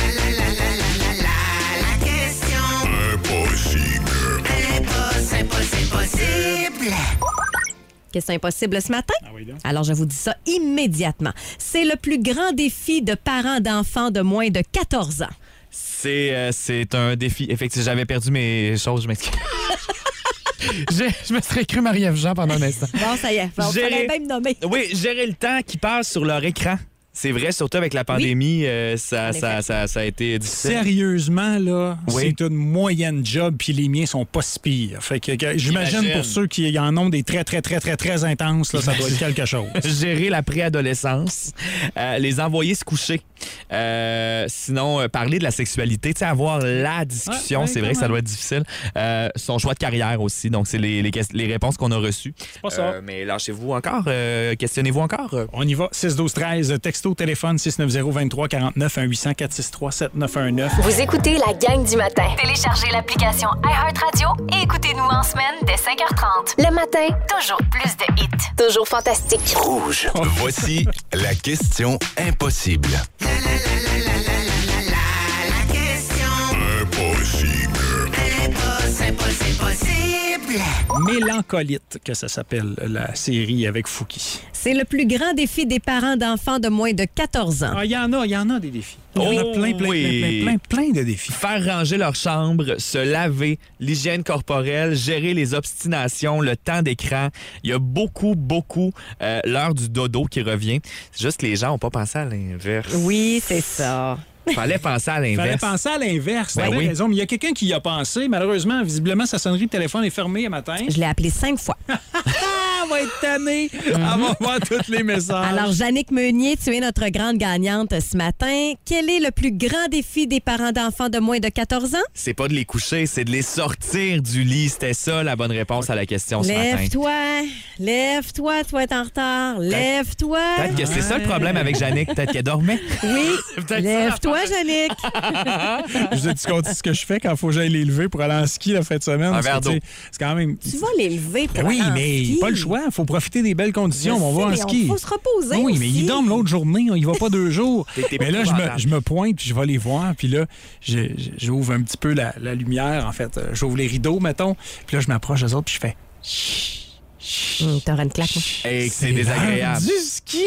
A: question
I: Impossible.
A: impossible, possible, possible.
G: Question impossible ce matin.
D: Ah oui, donc.
G: Alors, je vous dis ça immédiatement. C'est le plus grand défi de parents d'enfants de moins de quatorze ans.
H: C'est, euh, c'est un défi. Effectivement, j'avais perdu mes choses, je m'excuse.
E: Je, je me serais cru Marie-Ève Jean pendant un instant.
G: Bon, ça y est. On
H: Gérer-
G: fallait même nommer.
H: Oui, gérer le temps qui passe sur leur écran. C'est vrai, surtout avec la pandémie, euh, ça,
G: En
H: ça,
G: effet.
H: ça, ça a été difficile.
D: Sérieusement, là,
H: Oui.
D: c'est une moyenne job, puis les miens sont pas si pires. Fait que, que j'imagine
H: J'imagine.
D: pour ceux qui en ont des très, très, très, très, très intenses, là, ça doit être quelque chose.
H: Gérer la préadolescence, euh, les envoyer se coucher. Euh, sinon, euh, parler de la sexualité, tu sais, avoir la discussion,
D: Ouais, ouais,
H: c'est vrai
D: quand
H: que ça
D: même.
H: doit être difficile. Euh, son choix de carrière aussi, donc c'est les, les, ques- les réponses qu'on a reçues.
D: C'est pas ça.
H: Euh, mais lâchez-vous encore, euh, questionnez-vous encore. euh.
D: On y va. six douze treize, texto, téléphone six neuf zéro vingt-trois quarante-neuf, un huit cent quatre six trois sept neuf un neuf.
B: Vous écoutez la gang du matin.
C: Téléchargez l'application iHeartRadio et écoutez-nous en semaine dès cinq heures trente.
B: Le matin,
C: Toujours plus de hits.
B: toujours fantastique.
I: Rouge. Voici la question impossible.
A: La question
I: Impossible.
A: impossible, possible, possible.
D: Mélancolite, que ça s'appelle, la série avec Fouki.
G: C'est le plus grand défi des parents d'enfants de moins de quatorze ans.
D: Ah, il y en a, il y en a des défis. Il y en a
H: Oh,
D: plein, plein,
H: oui.
D: plein, plein, plein, plein de défis.
H: Faire ranger leur chambre, se laver, l'hygiène corporelle, gérer les obstinations, le temps d'écran. Il y a beaucoup, beaucoup euh, l'heure du dodo qui revient. C'est juste que les gens n'ont pas pensé à l'inverse.
G: Oui, c'est ça.
H: Fallait penser à
D: Il fallait
H: l'inverse.
D: penser à l'inverse.
H: Ben
D: T'avais
H: oui.
D: raison, mais il y a quelqu'un qui y a pensé. Malheureusement, visiblement, sa sonnerie de téléphone est fermée un matin.
G: Je l'ai appelé cinq fois.
D: Ah Elle va être tannée. Elle va voir tous les messages.
G: Alors, Jannick Meunier, tu es notre grande gagnante ce matin. Quel est le plus grand défi des parents d'enfants de moins de quatorze ans?
H: C'est pas de les coucher, c'est de les sortir du lit. C'était ça la bonne réponse à la question ce matin.
G: Lève-toi, lève-toi, toi es en retard. Lève-toi.
H: Peut-être que c'est ça le problème avec Jannick. Peut-être qu'elle dormait.
G: Oui. Lève-toi, Jannick.
D: Je vous ai dit ce que je fais quand il faut que j'aille les lever pour aller en ski la fin de semaine.
H: Un verre d'eau.
D: C'est quand même...
G: Tu vas les lever pour
D: Ben oui,
G: aller en
D: mais
G: ski.
D: pas le choix. Il faut profiter des belles conditions.
G: Je
D: On va
G: sais,
D: en
G: mais
D: ski.
G: Il faut se reposer.
D: Oui,
G: aussi.
D: mais ils dorment l'autre journée. Il va pas deux jours.
H: T'es- t'es
D: Mais là, je me,
H: épouvantable.
D: je me pointe puis je vais les voir. Puis là, je- je- j'ouvre un petit peu la, la lumière, en fait. Euh, J'ouvre les rideaux, mettons. Puis là, je m'approche des autres puis je fais...
G: Hum, T'auras une claque, moi.
H: Et que c'est désagréable.
D: Du ski!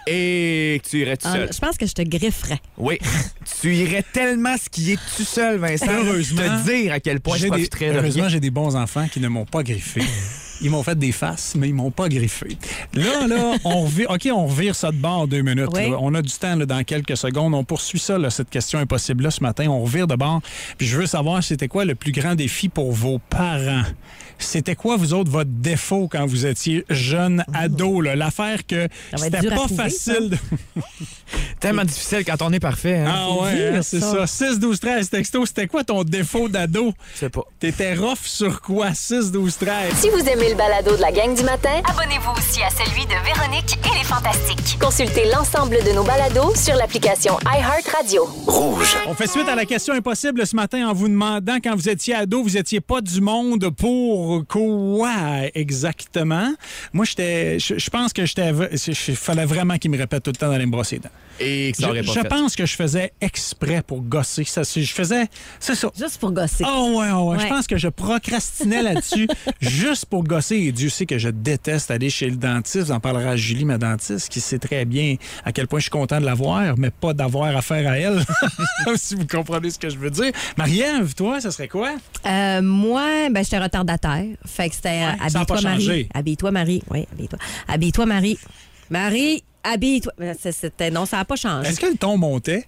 H: Et que tu irais tout
G: Ah,
H: seul.
G: je pense que je te grifferais.
H: Oui. Tu irais tellement skier tout seul, Vincent.
D: Heureusement.
H: Te dire à quel point je
D: J'ai des-
H: profiterais de
D: Heureusement,
H: rien.
D: j'ai des bons enfants qui ne m'ont pas griffé. Ils m'ont fait des faces, mais ils m'ont pas griffé. Là, là, on revire, OK, on revire ça de bord deux minutes.
G: Oui.
D: là. On a du temps là, dans quelques secondes. On poursuit ça, là, cette question impossible-là, ce matin. On revire de bord. Puis je veux savoir, c'était quoi le plus grand défi pour vos parents? C'était quoi, vous autres, votre défaut quand vous étiez jeune ado? là? L'affaire que
G: Ça va être
D: c'était
G: dur à
D: pas
G: trouver,
D: facile. de-
H: Tellement difficile quand on est parfait. Hein?
D: Ah ouais,
G: dur,
D: hein, c'est
G: ça.
D: ça. six douze treize texto, c'était quoi ton défaut d'ado?
H: Je sais pas.
D: T'étais rough sur quoi? six douze treize.
B: Si vous aimez le balado de la gang du matin,
C: Abonnez-vous aussi à celui de Véronique et les Fantastiques.
B: consultez l'ensemble de nos balados sur l'application iHeartRadio.
I: Rouge.
D: On fait suite à la question impossible ce matin en vous demandant, quand vous étiez ado, vous étiez pas du monde pour quoi exactement? Moi, j'étais, je je pense que j'étais, il fallait vraiment qu'il me répète tout le temps d'aller me brosser les dents.
H: Et que ça
D: Je,
H: aurait pas
D: je
H: fait.
D: pense que je faisais exprès pour gosser. Ça, c'est- je faisais, c'est ça.
G: Juste pour gosser.
D: Oh ouais, oh ouais. Je
G: Ouais.
D: pense que je procrastinais là-dessus juste pour gosser. Et Dieu sait que je déteste aller chez le dentiste. J'en parlera à Julie, ma dentiste, qui sait très bien à quel point je suis content de l'avoir, mais pas d'avoir affaire à elle. Si vous comprenez ce que je veux dire. Marie-Ève, toi, ça serait quoi?
G: Euh, moi, ben, j'étais retardataire. Fait que c'était euh,
D: Ouais, ça a pas
G: habille-toi, Marie.
D: changé.
G: Habille-toi, Marie. Oui, habille-toi. Habille-toi, Marie. Marie, habille-toi. Ben, c'est- C'était, non, ça n'a pas changé.
D: Est-ce que le ton montait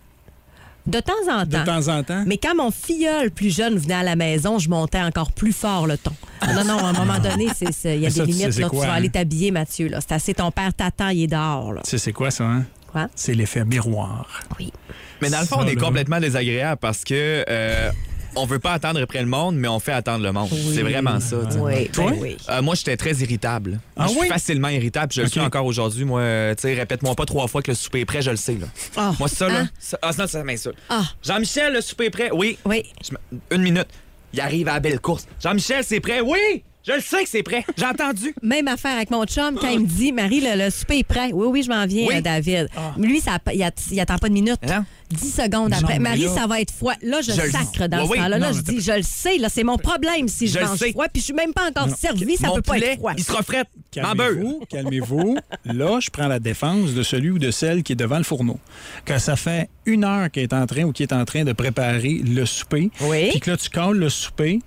G: De temps en
D: de
G: temps.
D: temps en temps?
G: Mais quand mon filleul plus jeune venait à la maison, je montais encore plus fort le ton. Non, non, à un moment donné, c'est- c'est- il y a
D: Mais ça,
G: des
D: tu sais,
G: limites.
D: c'est
G: Là,
D: quoi,
G: tu vas
D: hein?
G: aller t'habiller, Mathieu. Là. C'est assez, ton père t'attend, il est dehors. Là.
D: Tu sais, c'est quoi ça, hein?
G: Quoi?
D: C'est l'effet miroir.
G: Oui.
H: Mais dans le fond,
D: Ça,
H: on est
D: là.
H: complètement désagréable parce que euh, on veut pas attendre après le monde, mais on fait attendre le monde. C'est vraiment ça. tu sais.
G: Oui,
D: Toi?
G: ben oui.
H: Euh, moi, j'étais très irritable.
D: Ah
H: je suis
D: oui?
H: facilement irritable. Je le
D: Ok.
H: suis encore aujourd'hui. Moi, euh, tu sais, répète-moi pas trois fois que le souper est prêt, je le sais. Là.
G: Ah.
H: Moi, ça, là.
G: Hein?
H: Ça, ah, ça, ça m'insulte.
G: Ah.
H: Jean-Michel, le souper est prêt? Oui.
G: Oui.
H: Je me- Une minute. Il arrive à la belle course. Jean-Michel, c'est prêt? Oui! Je le sais que c'est prêt. J'ai entendu.
G: Même affaire avec mon chum, quand il me dit, Marie, le, le souper est prêt. Oui, oui, je m'en viens,
H: Oui.
G: euh, David. Lui, ça, il, att- il attend pas de minute.
H: Hein?
G: Dix secondes après.
D: Non, mais
G: Marie,
D: là-
G: ça va être froid. Là, je,
H: Je le-
G: sacre dans
H: Oui,
G: ce
H: oui.
G: temps-là. Là,
D: Non,
G: je
D: mais
G: dis, je le sais, là, c'est mon problème si je,
H: Je le
G: mange
H: sais.
G: froid. Puis je suis même pas encore servi, ça
H: Mon
G: peut pas
H: poulet,
G: être froid.
H: il sera frais. En beurre.
D: Calmez-vous, calmez-vous. Là, je prends la défense de celui ou de celle qui est devant le fourneau. Que ça fait une heure qu'il est en train ou qui est en train de préparer le souper.
G: Oui.
D: Puis que là, tu cales le souper.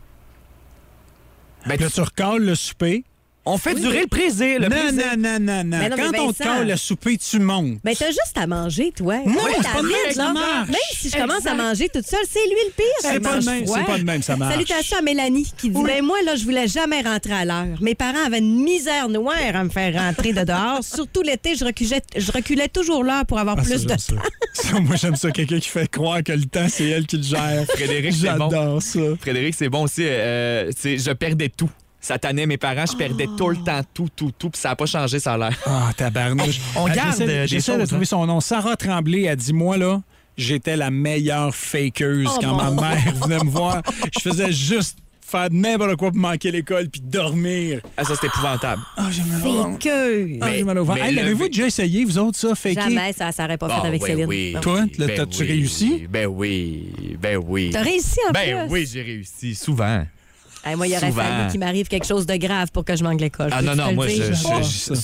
H: Ben,
D: Puis là, tu recales le souper.
H: on fait durer le plaisir. Le
D: non,
H: plaisir.
D: non, non, non, non.
G: Mais non, mais
D: Quand on te
G: Vincent-
D: cale le souper, tu montes.
G: Mais t'as juste à manger, toi.
D: Non,
G: Ouais,
D: c'est pas de
G: David,
D: même que ça
G: là,
D: marche.
G: Même si je commence
H: Exact.
G: à manger toute seule, c'est lui le pire.
D: C'est
G: elle
D: pas
G: mange
D: de même,
G: froid.
D: c'est pas de même, ça marche.
G: Salutations à Mélanie qui dit, ben moi, là, je voulais jamais rentrer à l'heure. Mes parents avaient une misère noire à me faire rentrer de dehors. Surtout l'été, je reculais, je reculais toujours l'heure pour avoir
D: Ah, ça,
G: plus de
D: j'aime
G: temps.
D: ça. Ça, moi, j'aime ça. Quelqu'un qui fait croire que le temps, c'est elle qui le gère.
H: Frédéric, c'est bon.
D: J'adore ça.
H: Frédéric, c'est bon aussi. euh, c'est- je perdais tout. Ça tannait mes parents, je perdais tout le temps, tout, tout, tout, puis ça n'a pas changé, ça a l'air.
D: Ah, tabarnouche.
H: On
D: Ah,
H: garde,
D: j'essaie-
H: euh, des
D: J'essaie de
H: choses,
D: trouver
H: hein.
D: son nom. Sarah Tremblay a dit, moi, là, j'étais la meilleure fakeuse
G: Oh,
D: quand
G: mon-
D: ma mère venait me voir. Je faisais juste faire n'importe quoi pour manquer l'école puis dormir.
H: Ah, ça, c'est épouvantable.
D: Ah, j'ai mal au ventre.
G: Fakeuse.
D: Ah, j'ai mal au ventre.
H: mais
D: Hey,
H: le-
D: l'avez-vous déjà essayé, vous autres, ça, faker?
G: Jamais, ça n'aurait pas fait
H: Ah,
G: avec
H: ouais,
G: Céline.
H: oui.
G: Non.
D: Toi,
H: Ben
D: t'as-tu
H: oui,
D: réussi?
H: Ben oui, ben oui.
G: T'as réussi en
H: Ben
G: plus.
H: oui, j'ai réussi, souvent.
G: Hey, moi, il aurait
H: Souvent.
G: fallu qu'il m'arrive quelque chose de grave pour que je manque l'école.
H: Ah
G: Peux-tu
H: non,
G: te
H: non,
G: le
H: moi, je,
G: dire?
H: je-
D: Oh,
H: je-
D: ça.
H: souvent.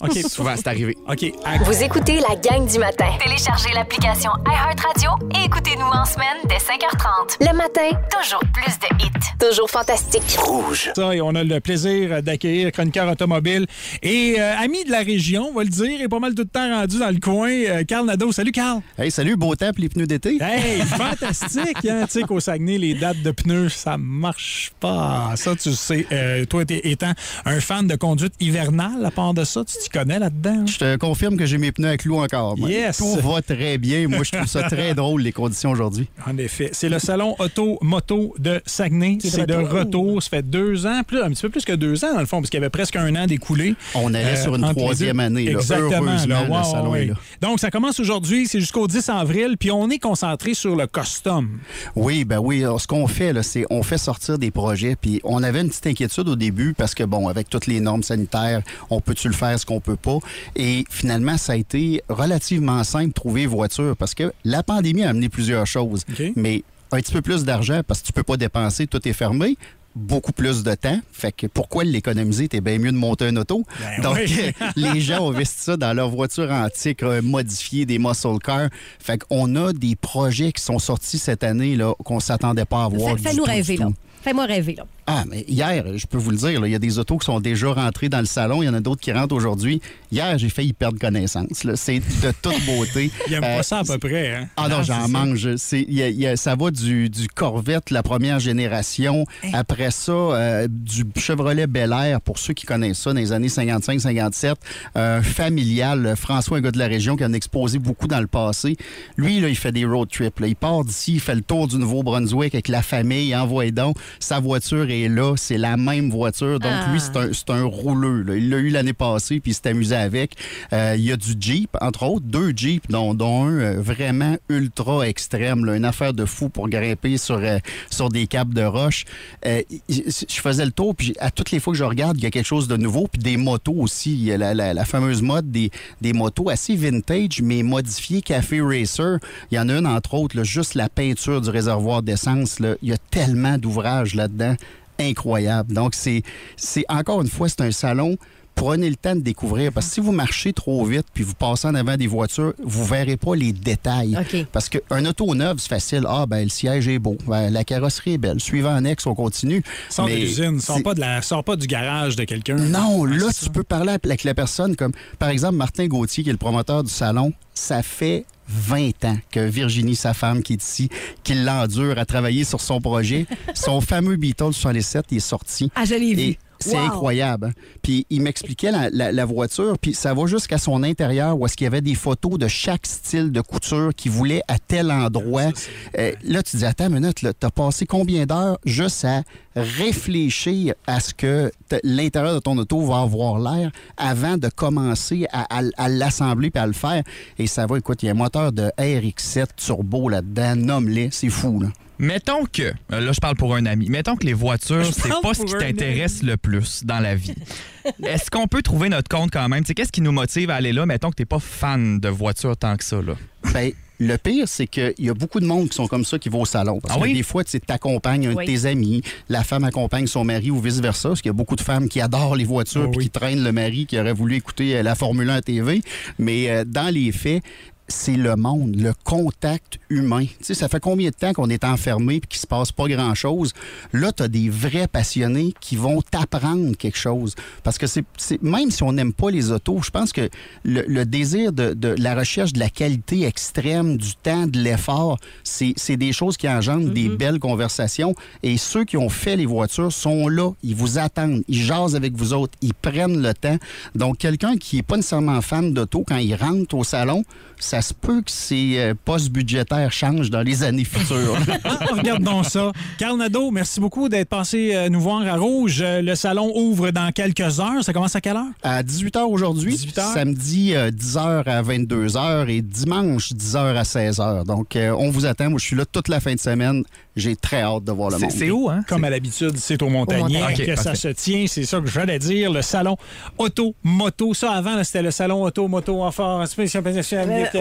D: OK.
H: Souvent, c'est arrivé.
D: OK.
B: Vous écoutez la gang du matin.
C: Téléchargez l'application iHeartRadio et écoutez-nous en semaine dès cinq heures trente.
B: Le matin,
C: Toujours plus de hits.
B: toujours fantastique.
D: Ça, et on a le plaisir d'accueillir chroniqueur automobile et euh, ami de la région, on va le dire, et pas mal tout le temps rendu dans le coin. Euh, Carl Nadeau. Salut, Carl.
K: Hey, salut, beau temps pour les pneus d'été.
D: Hey, fantastique. Hein? Tu sais qu'au Saguenay, les dates de pneus, ça marche pas. Ça, tu sais, euh, toi t'es- étant un fan de conduite hivernale, à part de ça, tu t'y connais là-dedans? Hein?
K: Je te confirme que j'ai mes pneus à clous encore. moi.
D: Yes.
K: Tout va très bien. Moi, je trouve ça très drôle, les conditions aujourd'hui.
D: En effet. C'est le salon auto-moto de Saguenay.
G: Qui est de
D: C'est de
G: retour.
D: retour. Ça fait deux ans, plus, un petit peu plus que deux ans, dans le fond, parce qu'il y avait presque un an d'écoulé.
K: On allait
D: Euh,
K: sur une
D: entre les
K: troisième
D: deux.
K: année. Là.
D: Exactement.
K: Heureusement,
D: là.
K: le
D: Ouais,
K: salon
D: ouais.
K: est là.
D: Donc, ça commence aujourd'hui, c'est jusqu'au dix avril, puis on est concentré sur le custom.
K: Oui, ben oui. Alors, ce qu'on fait, là, c'est on fait sortir des projets. Puis on avait une petite inquiétude au début parce que, bon, avec toutes les normes sanitaires, on peut-tu le faire, ce qu'on peut pas. Et finalement, ça a été relativement simple de trouver voiture parce que la pandémie a amené plusieurs choses.
D: OK.
K: Mais un petit peu plus d'argent parce que tu peux pas dépenser, tout est fermé. Beaucoup plus de temps. Fait que pourquoi l'économiser? T'es bien mieux de monter un auto.
D: Ben
K: Donc,
D: oui.
K: les gens ont investi ça dans leur voiture antique euh, modifiée, des muscle cars. Fait qu'on a des projets qui sont sortis cette année là qu'on s'attendait pas à voir.
G: Fais-
K: du
G: Fais-nous
K: tout,
G: rêver,
K: du
G: là.
K: tout.
G: Fais-moi rêver, là.
K: Ah, mais hier, je peux vous le dire, là, il y a des autos qui sont déjà rentrées dans le salon. Il y en a d'autres qui rentrent aujourd'hui. Hier, j'ai failli perdre connaissance. là. C'est de toute beauté.
D: Il aime
K: Euh,
D: pas ça à peu près. Hein?
K: Ah non,
D: Ah,
K: j'en
D: c'est ça.
K: mange. C'est, il y a- il y a- ça va du, du Corvette, la première génération. Après ça, euh, du Chevrolet Bel Air, pour ceux qui connaissent ça, dans les années cinquante-cinq cinquante-sept. Euh, familial, François, un gars de la région qui en a exposé beaucoup dans le passé. Lui, là, il fait des road trips. là. Il part d'ici, il fait le tour du Nouveau-Brunswick avec la famille, il envoie donc. Sa voiture est là, c'est la même voiture. Donc,
G: Ah.
K: lui, c'est un, c'est un rouleux. là. Il l'a eu l'année passée, puis il s'est amusé avec. Euh, il y a du Jeep, entre autres, deux Jeeps, dont, dont un euh, vraiment ultra extrême, là, une affaire de fou pour grimper sur, euh, sur des caps de roche. Euh, y- je faisais le tour, puis à toutes les fois que je regarde, il y a quelque chose de nouveau, puis des motos aussi. Il y a la, la- la fameuse mode des, des motos assez vintage, mais modifiées Café Racer. Il y en a une, entre autres, là, juste la peinture du réservoir d'essence. là. Il y a tellement d'ouvrages là-dedans. Incroyable. Donc, c'est, c'est encore une fois, c'est un salon. Prenez le temps de découvrir, parce que si vous marchez trop vite puis vous passez en avant des voitures, vous verrez pas les détails.
G: OK.
K: Parce qu'un auto neuf, c'est facile. Ah, ben le siège est beau. Ben, la carrosserie est belle. Suivant annexe, on continue.
D: Sort de
K: Mais
D: l'usine, sort
K: c'est-
D: pas, de la, sort pas du garage de quelqu'un.
K: Non,
D: Ah,
K: là,
D: c'est
K: tu
D: ça.
K: peux parler avec la personne comme, par exemple, Martin Gauthier, qui est le promoteur du salon. Ça fait vingt ans que Virginie, sa femme, qui est ici, qui l'endure à travailler sur son projet. Son fameux Beetle soixante-sept est sorti.
G: Ah, je l'ai vu.
K: Et c'est
G: Wow.
K: incroyable. hein. Puis il m'expliquait la, la- la voiture, puis ça va jusqu'à son intérieur où est-ce qu'il y avait des photos de chaque style de couture qu'il voulait à tel endroit. Euh, là, tu dis, attends une minute, là, t'as passé combien d'heures juste à réfléchir à ce que t- l'intérieur de ton auto va avoir l'air avant de commencer à, à- à l'assembler puis à le faire. Et ça va, écoute, il y a un moteur de R X sept turbo là-dedans, nomme-les, c'est fou, là.
H: Mettons que, euh, là je parle pour un ami, mettons que les voitures,
D: Je
H: c'est
D: parle
H: pas ce
D: pour
H: qui
D: un
H: t'intéresse le plus dans la vie. Est-ce qu'on peut trouver notre compte quand même? Tu sais, qu'est-ce qui nous motive à aller là? Mettons que t'es pas fan de voitures tant que ça, là.
K: Ben, le pire, c'est qu'il y a beaucoup de monde qui sont comme ça qui va au salon. Parce
H: Ah
K: que
H: oui?
K: des fois, tu accompagnes un
G: Oui.
K: de tes amis, la femme accompagne son mari ou vice-versa, parce qu'il y a beaucoup de femmes qui adorent les voitures
D: Ah
K: puis
D: oui.
K: qui traînent le mari qui aurait voulu écouter euh, la Formule un à T V. Mais euh, dans les faits, c'est le monde, le contact humain. Tu sais, ça fait combien de temps qu'on est enfermé et qu'il se passe pas grand-chose? Là, tu as des vrais passionnés qui vont t'apprendre quelque chose. Parce que c'est, c'est- même si on n'aime pas les autos, je pense que le, le désir de, de la recherche de la qualité extrême, du temps, de l'effort, c'est, c'est des choses qui engendrent des belles conversations. Et ceux qui ont fait les voitures sont là, ils vous attendent, ils jasent avec vous autres, ils prennent le temps. Donc, quelqu'un qui n'est pas nécessairement fan d'auto, quand il rentre au salon, ça se peut que ses euh, postes budgétaires changent dans les années futures.
D: Ah, regarde donc ça. Carl Nadeau, merci beaucoup d'être passé euh, nous voir à Rouge. Euh, le salon ouvre dans quelques heures. Ça commence à quelle heure?
K: À dix-huit heures aujourd'hui,
D: dix-huit heures.
K: samedi euh, dix heures à vingt-deux heures et dimanche dix heures à seize heures. Donc, euh, on vous attend. Moi, je suis là toute la fin de semaine. J'ai très hâte de voir le
H: C'est,
K: monde.
H: c'est où, hein?
D: Comme à l'habitude, c'est au Montagnier
G: Au
H: Montagnier.
D: que
H: Ok,
D: ça
H: parfait.
D: se tient. C'est ça que j'allais dire. Le salon auto-moto. Ça, avant, là, c'était le salon auto-moto en force.
G: Euh,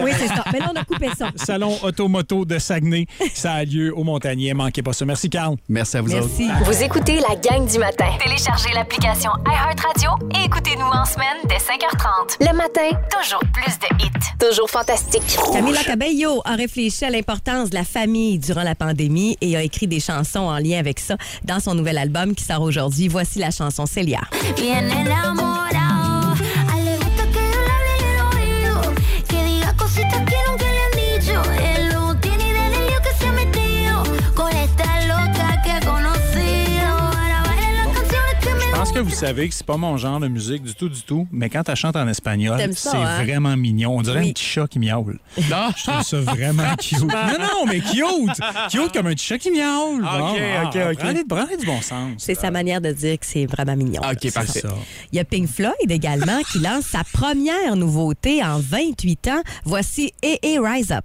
G: Oui, c'est ça. Mais là, on a coupé ça.
D: Salon Automoto de Saguenay. Ça a lieu au Montagnier. Manquez pas ça. Merci, Carl.
K: Merci à vous
G: Merci.
K: autres.
B: Vous écoutez la gang du matin.
C: Téléchargez l'application iHeartRadio et écoutez-nous en semaine dès cinq heures trente.
B: Le matin,
C: Toujours plus de hits.
B: toujours fantastique.
G: Camila Cabello a réfléchi à l'importance de la famille durant la pandémie et a écrit des chansons en lien avec ça dans son nouvel album qui sort aujourd'hui. Voici la chanson Celia.
L: Bien enamorado, a él le gusta que yo le hable en el oído, que diga cositas que nunca le han dicho. Él no tiene idea del lío que se ha metido con esta loca que ha conocido. Ahora baila las canciones que me
D: Je pense que vous savez que c'est pas mon genre de musique du tout, du tout, mais quand elle chante en espagnol,
G: T'aimes ça,
D: c'est
G: hein?
D: vraiment mignon. On dirait
G: Oui.
D: un petit chat qui miaule. Non, je trouve ça vraiment cute. Non, non, mais cute! Cute comme un petit chat qui miaule.
H: OK,
D: Bon,
H: OK,
D: ah,
H: OK.
D: Prenez, prenez du bon sens.
G: C'est sa manière de dire que c'est vraiment mignon. là.
H: OK,
D: C'est
H: parfait.
D: ça.
G: Il y a Pink Floyd également qui lance sa première nouveauté en vingt-huit ans. Voici A A Rise Up.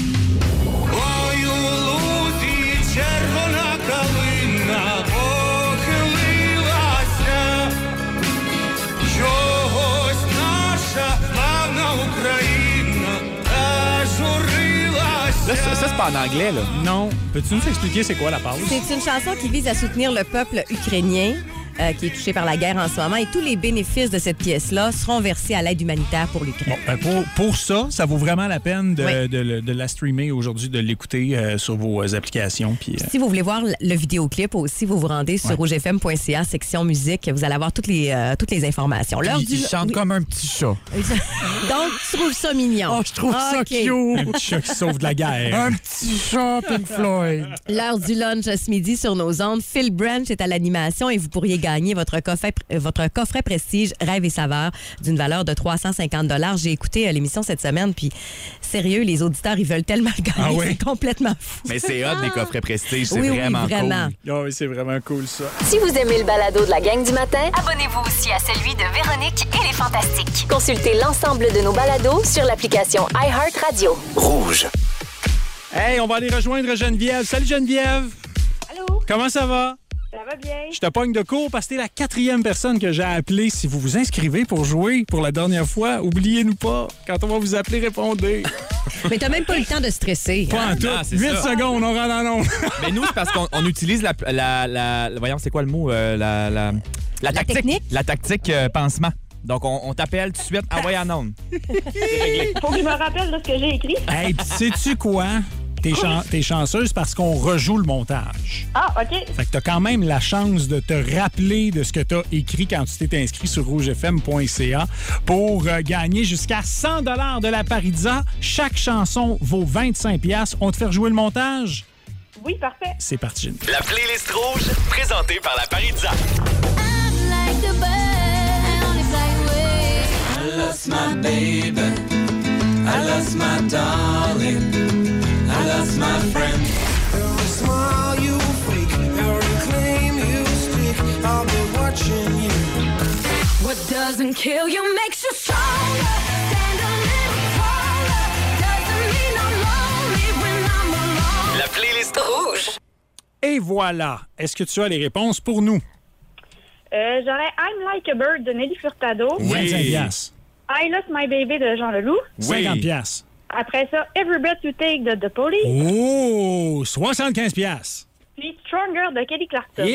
H: Là, ça, ça, c'est pas en anglais, là.
D: Non. Peux-tu nous expliquer c'est quoi la pause?
G: C'est une chanson qui vise à soutenir le peuple ukrainien euh, qui est touché par la guerre en ce moment et tous les bénéfices de cette pièce-là seront versés à l'aide humanitaire pour l'Ukraine.
D: Bon, ben, pour, pour ça, ça vaut vraiment la peine de,
G: Oui.
D: de, de- de la streamer aujourd'hui, de l'écouter euh, sur vos euh, applications. Puis, euh,
G: Si vous voulez voir le- le vidéoclip aussi, vous vous rendez sur
D: Ouais.
G: rougefm point c a, section musique. Vous allez avoir toutes les, euh, toutes les informations. L'heure
H: Il,
G: du...
H: il chante
G: oui.
H: comme un petit chat.
G: Donc, tu trouves ça mignon.
H: Oh, je trouve ça
G: OK.
H: cute.
D: un petit chat qui sauve de la guerre.
H: Un petit chat, Pink Floyd.
G: L'heure du lunch ce midi sur nos ondes. Phil Branch est à l'animation et vous pourriez gagner votre coffret, votre coffret prestige Rêve et saveur d'une valeur de trois cent cinquante dollars. J'ai écouté euh, l'émission cette semaine, puis sérieux, les auditeurs, ils veulent tellement le gagner.
D: Ah oui?
G: C'est complètement fou.
H: Mais c'est hot, des coffrets prestige. C'est
G: Oui, oui,
H: vraiment,
G: vraiment.
H: cool.
D: Ah oui, c'est vraiment cool, ça.
B: Si vous aimez le balado de la gang du matin,
C: Abonnez-vous aussi à celui de Véronique et les Fantastiques.
B: consultez l'ensemble de nos balados sur l'application iHeartRadio.
I: Rouge.
D: Hey, on va aller rejoindre Geneviève. Salut Geneviève.
M: Allô,
D: Comment ça va?
M: ça va bien?
D: Je te pogne de court parce que t'es la quatrième personne que j'ai appelée. Si vous vous inscrivez pour jouer pour la dernière fois, oubliez-nous pas. Quand on va vous appeler, répondez.
G: Mais t'as même pas eu le temps de stresser.
D: Pas en tout.
H: non, c'est
D: huit
H: ça.
D: secondes, on rentre dans l'onde.
H: Mais nous, c'est parce qu'on on utilise la, la, la, la- Voyons, c'est quoi le mot? Euh, la, la, la tactique.
G: technique?
H: La tactique euh, pansement. Donc, on, on t'appelle tout de suite, envoyé en onde.
M: Faut que je me rappelle de ce que j'ai écrit.
D: Hey, pis sais-tu quoi? T'es, chan- t'es chanceuse parce qu'on rejoue le montage.
M: Ah, OK.
D: Fait que t'as quand même la chance de te rappeler de ce que t'as écrit quand tu t'es inscrit sur rougefm point c a pour euh, gagner jusqu'à cent dollars de la Parizza. Chaque chanson vaut vingt-cinq piastres. On te fait rejouer le montage?
M: Oui, parfait.
D: C'est parti, Jenny.
I: La playlist rouge, présentée par la Parizza.
L: like the bird, I only fly away.
A: I lost my baby. I lost my darling. I lost my friend. Every smile you fake, every claim you speak, I'll be watching you.
L: What doesn't kill you makes you stronger. Stand a little taller. Doesn't mean I'm lonely when I'm alone.
I: La playlist rouge.
D: Et voilà. Est-ce que tu as les réponses pour nous?
M: Euh, J'aurais I'm Like a Bird de Nelly Furtado.
D: vingt-cinq piastres.
M: I Lost My Baby de Jean Leloup.
D: cinquante piastres.
M: Après ça, Every Breath You Take de The Police.
D: Oh! soixante-quinze piastres.
M: Puis Stronger de Kelly Clarkson.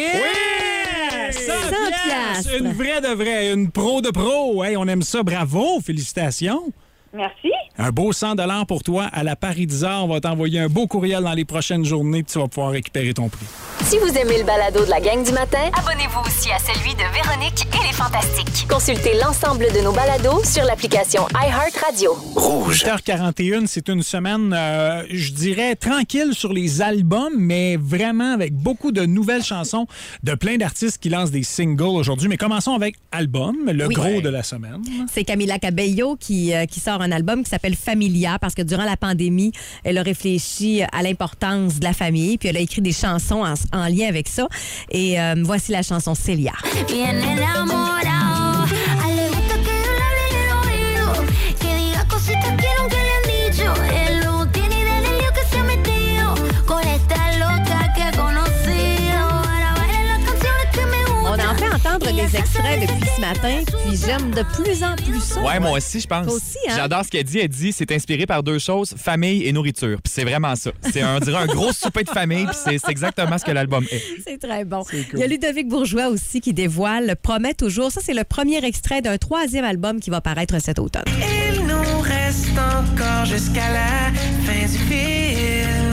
D: Yeah! cent
G: cent
D: piastres.
G: piastres.
D: Une vraie de vraie, une pro de pro. Hey, on aime ça. Bravo. Félicitations.
M: Merci.
D: Un beau cent dollars pour toi à la Parizza. On va t'envoyer un beau courriel dans les prochaines journées puis tu vas pouvoir récupérer ton prix.
B: Si vous aimez le balado de la gang du matin,
C: Abonnez-vous aussi à celui de Véronique et les Fantastiques.
B: consultez l'ensemble de nos balados sur l'application iHeartRadio.
I: Rouge.
D: huit heures quarante et un, c'est une semaine, euh, je dirais, tranquille sur les albums, mais vraiment avec beaucoup de nouvelles chansons de plein d'artistes qui lancent des singles aujourd'hui. Mais commençons avec album, le
G: Oui.
D: gros de la semaine.
G: C'est Camila Cabello qui, euh, qui sort un album qui s'appelle Familia parce que durant la pandémie, elle a réfléchi à l'importance de la famille puis elle a écrit des chansons en, en lien avec ça. Et euh, voici la chanson Celia.
L: Bien enamorado, a él le gusta que yo le hable en el oído, que diga cositas que nunca le han dicho. Él no tiene idea del lío que se ha metido con esta loca que ha conocido. Ahora baila las canciones que me
G: On
L: gustan.
G: en fait entendre des quelques extraits depuis ce matin, puis j'aime de plus en plus ça.
H: Ouais, moi aussi, je pense.
G: Toi aussi, hein?
H: J'adore ce qu'elle dit. Elle dit c'est inspiré par deux choses, famille et nourriture. Puis c'est vraiment ça. C'est, on dirait, un gros souper de famille, puis c'est, c'est exactement ce que l'album est.
G: C'est très bon.
H: C'est cool.
G: Il y a Ludovic Bourgeois aussi qui dévoile Promet toujours. Ça, c'est le premier extrait d'un troisième album qui va paraître cet automne.
A: Il nous reste encore jusqu'à la fin du film.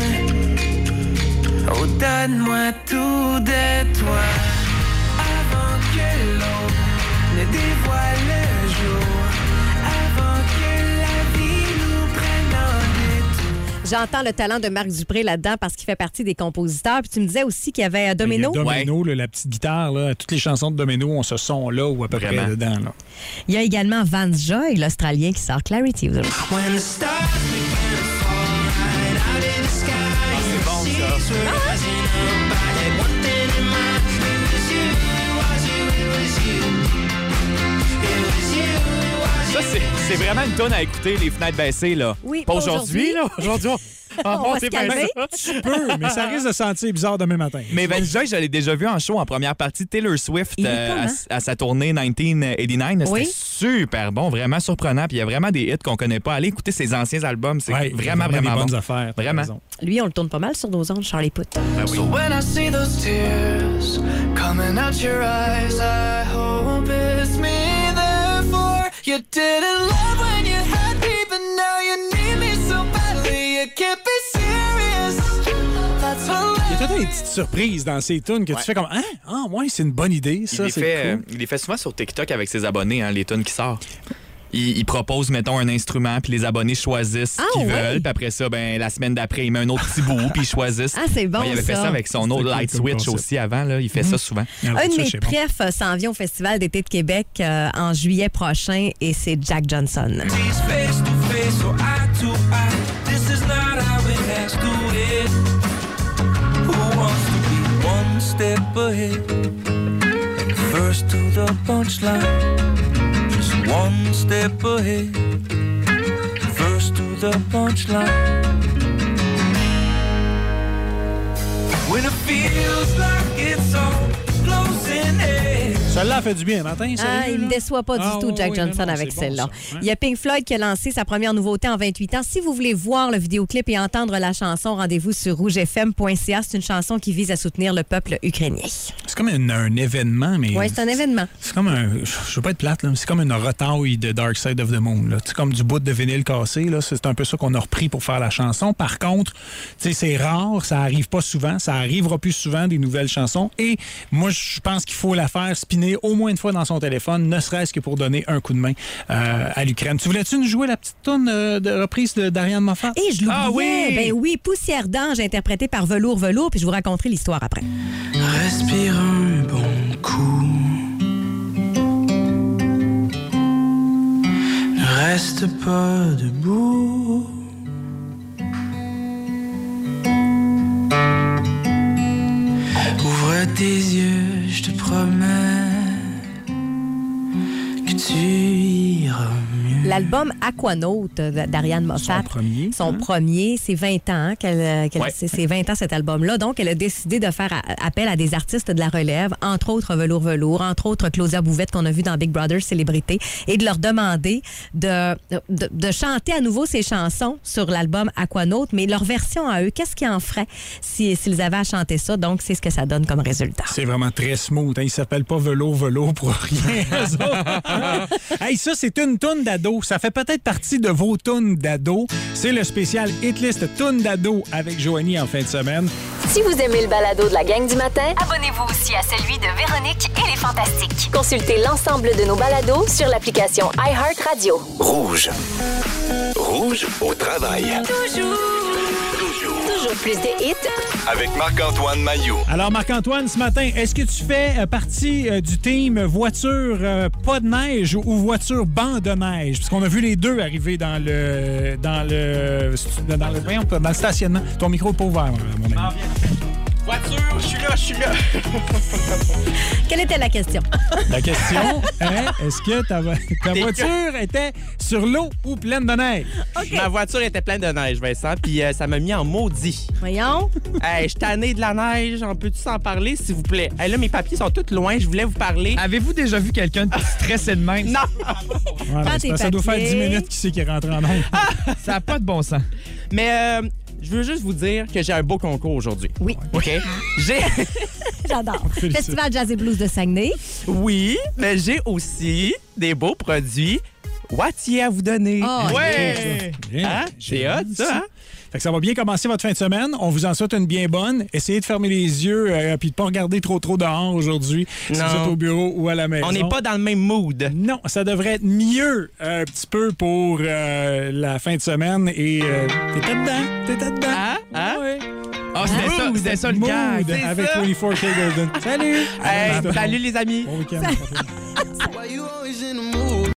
A: Oh, donne-moi tout de toi avant que l'aube ne dévoile le jour, avant que la vie nous prenne en détour.
G: J'entends le talent de Marc Dupré là-dedans parce qu'il fait partie des compositeurs. Puis tu me disais aussi qu'il y avait Domino.
D: Il y a Domino, là, la petite guitare, là, toutes les chansons de Domino ont ce son-là ou à peu
H: Vraiment.
D: près dedans. Là.
G: Il y a également Vance Joy, l'Australien, qui sort Clarity.
A: When the stars begin to fall right out in the sky,
H: c'est bon, ça.
A: seas were rising up. I had one thing in mind. It was you, it was you, it was you. It was you, it was
H: Ça, c'est, c'est vraiment une tonne à écouter, les fenêtres baissées, là.
G: Oui,
H: pas
G: pas
H: aujourd'hui,
G: aujourd'hui.
H: là. Aujourd'hui, on... Ah,
G: On va
H: c'est
G: se
H: bien
G: calmer.
H: ça.
D: Tu peux, mais ça risque de sentir bizarre demain matin.
H: Mais Vance Joy, je l'ai déjà vu en show en première partie de Taylor Swift
G: Il est
H: euh,
G: bon,
H: à,
G: hein?
H: à sa tournée dix-neuf quatre-vingt-dix-neuf.
G: Oui.
H: C'était super bon, vraiment surprenant. Puis il y a vraiment des hits qu'on connaît pas. Allez écouter ses anciens albums, c'est
D: Ouais,
H: vraiment,
D: des
H: vraiment
D: bonnes
H: bon.
D: affaires. t'as
H: Vraiment.
D: raison.
G: Lui, on le tourne pas mal sur nos ondes, Charlie Puth.
H: Ah oui.
A: So when I see those tears coming out your eyes, I hope it's me. Therefore, you didn't love when you had me, but now you need me so badly. You can't be serious. That's
D: Il y a
A: hilarious.
D: peut-être des petites surprises dans ces tunes que tu fais comme « Hein? Ah, ouais, c'est une bonne idée,
H: Il
D: ça,
H: les,
D: c'est
H: fait, euh,
D: cool.
H: il les fait souvent sur TikTok avec ses abonnés, hein, les tunes qui sortent. Il, il propose, mettons, un instrument, puis les abonnés choisissent ce
G: Ah,
H: qu'ils
G: ouais.
H: veulent. Puis après ça, ben, la semaine d'après, il met un autre petit bout, puis ils choisissent.
G: Ah, c'est bon,
H: Ouais, il avait fait
G: ça.
H: ça avec son autre
D: C'était cool
H: Light
D: comme
H: Switch
D: concept.
H: aussi avant. Là. Il fait ça souvent.
D: Ah,
G: Un
D: ça,
G: de mes
D: c'est bon.
G: prefs euh, s'en vient au Festival d'été de Québec euh, en juillet prochain et c'est Jack Johnson.
A: These face to face or eye to eye. This is not how it has to end. Who wants to be one step ahead and first to the punchline? Just one step ahead, first to the punchline. When it feels like it's all closing in.
D: Celle-là fait du bien matin, ça.
G: Ah, il me déçoit pas du
D: Ah,
G: tout,
D: oui,
G: Jack
D: oui,
G: Johnson,
D: non, non,
G: avec
D: c'est bon,
G: celle-là.
D: ça. Ouais.
G: Il y a Pink Floyd qui a lancé sa première nouveauté en vingt-huit ans. Si vous voulez voir le vidéoclip et entendre la chanson, rendez-vous sur rouge f m point c a. C'est une chanson qui vise à soutenir le peuple ukrainien.
D: C'est comme un, un événement, mais...
G: Oui, c'est un événement.
D: C'est comme un... Je veux pas être plate, là, mais c'est comme une retaille de Dark Side of the Moon. Là. C'est comme du bout de vinyle cassé. Là. C'est un peu ça qu'on a repris pour faire la chanson. Par contre, tu sais, c'est rare, ça arrive pas souvent. Ça arrivera plus souvent, des nouvelles chansons. Et moi, je pense qu'il faut la faire spinner au moins une fois dans son téléphone, ne serait-ce que pour donner un coup de main euh, à l'Ukraine. Tu voulais-tu nous jouer la petite toune euh, de reprise de d'Ariane Moffat?
G: Et je l'oubliais.
H: Ah oui!
G: Ben oui, Poussière d'ange interprétée par Velours Velours, puis je vous raconterai l'histoire après.
A: Respire un bon coup. Ne reste pas debout. Ouvre tes yeux, je te promets que tu iras mieux.
G: L'album Aquanaut d'Ariane Moffat.
D: Son premier.
G: Son
D: hein?
G: premier, c'est vingt ans qu'elle, qu'elle-
H: Ouais.
G: c'est, c'est vingt ans cet album-là. Donc, elle a décidé de faire a- appel à des artistes de la relève, entre autres Velours Velours, entre autres Claudia Bouvette qu'on a vu dans Big Brother Célébrité, et de leur demander de, de, de chanter à nouveau ces chansons sur l'album Aquanaut, mais leur version à eux, qu'est-ce qu'ils en feraient si, s'ils avaient à chanter ça? Donc, c'est ce que ça donne comme résultat.
D: C'est vraiment très smooth. Hein? Il s'appelle pas Velours Velours pour rien. eux autres. Hey, ça, c'est une toune d'ado. Ça fait peut-être partie de vos tounes d'ado. C'est le spécial Hitlist toune d'ado avec Joanie en fin de semaine.
B: Si vous aimez le balado de la gang du matin,
C: Abonnez-vous aussi à celui de Véronique et les Fantastiques.
B: consultez l'ensemble de nos balados sur l'application iHeartRadio.
I: Rouge. Rouge au travail.
B: Toujours plus de hits
I: Avec Marc-Antoine Mailloux.
D: Alors, Marc-Antoine, ce matin, est-ce que tu fais euh, partie euh, du team voiture euh, pas de neige ou voiture banc de neige? Parce qu'on a vu les deux arriver dans le dans le dans le, voyons, dans le stationnement. Ton micro n'est pas ouvert, mon ami.
N: Voiture, je suis là, je suis là.
G: Quelle était la question?
D: La question est, est-ce que ta, vo- ta voiture était sur l'eau ou pleine de neige?
G: OK.
N: Ma voiture était pleine de neige, Vincent, puis euh, ça m'a mis en maudit.
G: Voyons.
N: Hey, je suis tanné de la neige, on peut-tu s'en parler, s'il vous plaît? Hey, là, mes papiers sont tous loin, je voulais vous parler.
E: Avez-vous déjà vu quelqu'un qui stressait de même?
N: Non!
D: Ouais, mais c'est
G: tes
D: parce que ça doit faire
G: papiers.
D: dix minutes qui c'est qui est rentré en onde.
E: Ça n'a pas de bon sens.
N: Mais euh, je veux juste vous dire que j'ai un beau concours aujourd'hui.
G: Oui.
N: OK? J'ai...
G: J'adore.
D: Félicite.
G: Festival Jazz et Blues de Saguenay.
N: Oui, mais j'ai aussi des beaux produits Wattier à vous donner.
G: Oh,
N: ouais!
D: Bien.
N: Hein? C'est hot, ça, hein?
D: Fait que ça va bien commencer votre fin de semaine. On vous en souhaite une bien bonne. Essayez de fermer les yeux et puis de pas regarder trop trop dehors aujourd'hui si
N: Non.
D: vous êtes au bureau ou à la maison.
N: On n'est pas dans le même mood.
D: Non, ça devrait être mieux euh, un petit peu pour euh, la fin de semaine. Et euh, t'étais dedans, t'étais dedans.
N: Hein? Hein?
D: Ouais.
E: Ah, c'était ça, c'était ça le
D: Mood
E: gag.
N: c'est
D: avec
N: ça.
D: vingt-quatre K Golden. Salut!
N: Hey,
D: Bye.
N: salut les amis!
D: Bon week-end.
A: Why you always in the mood?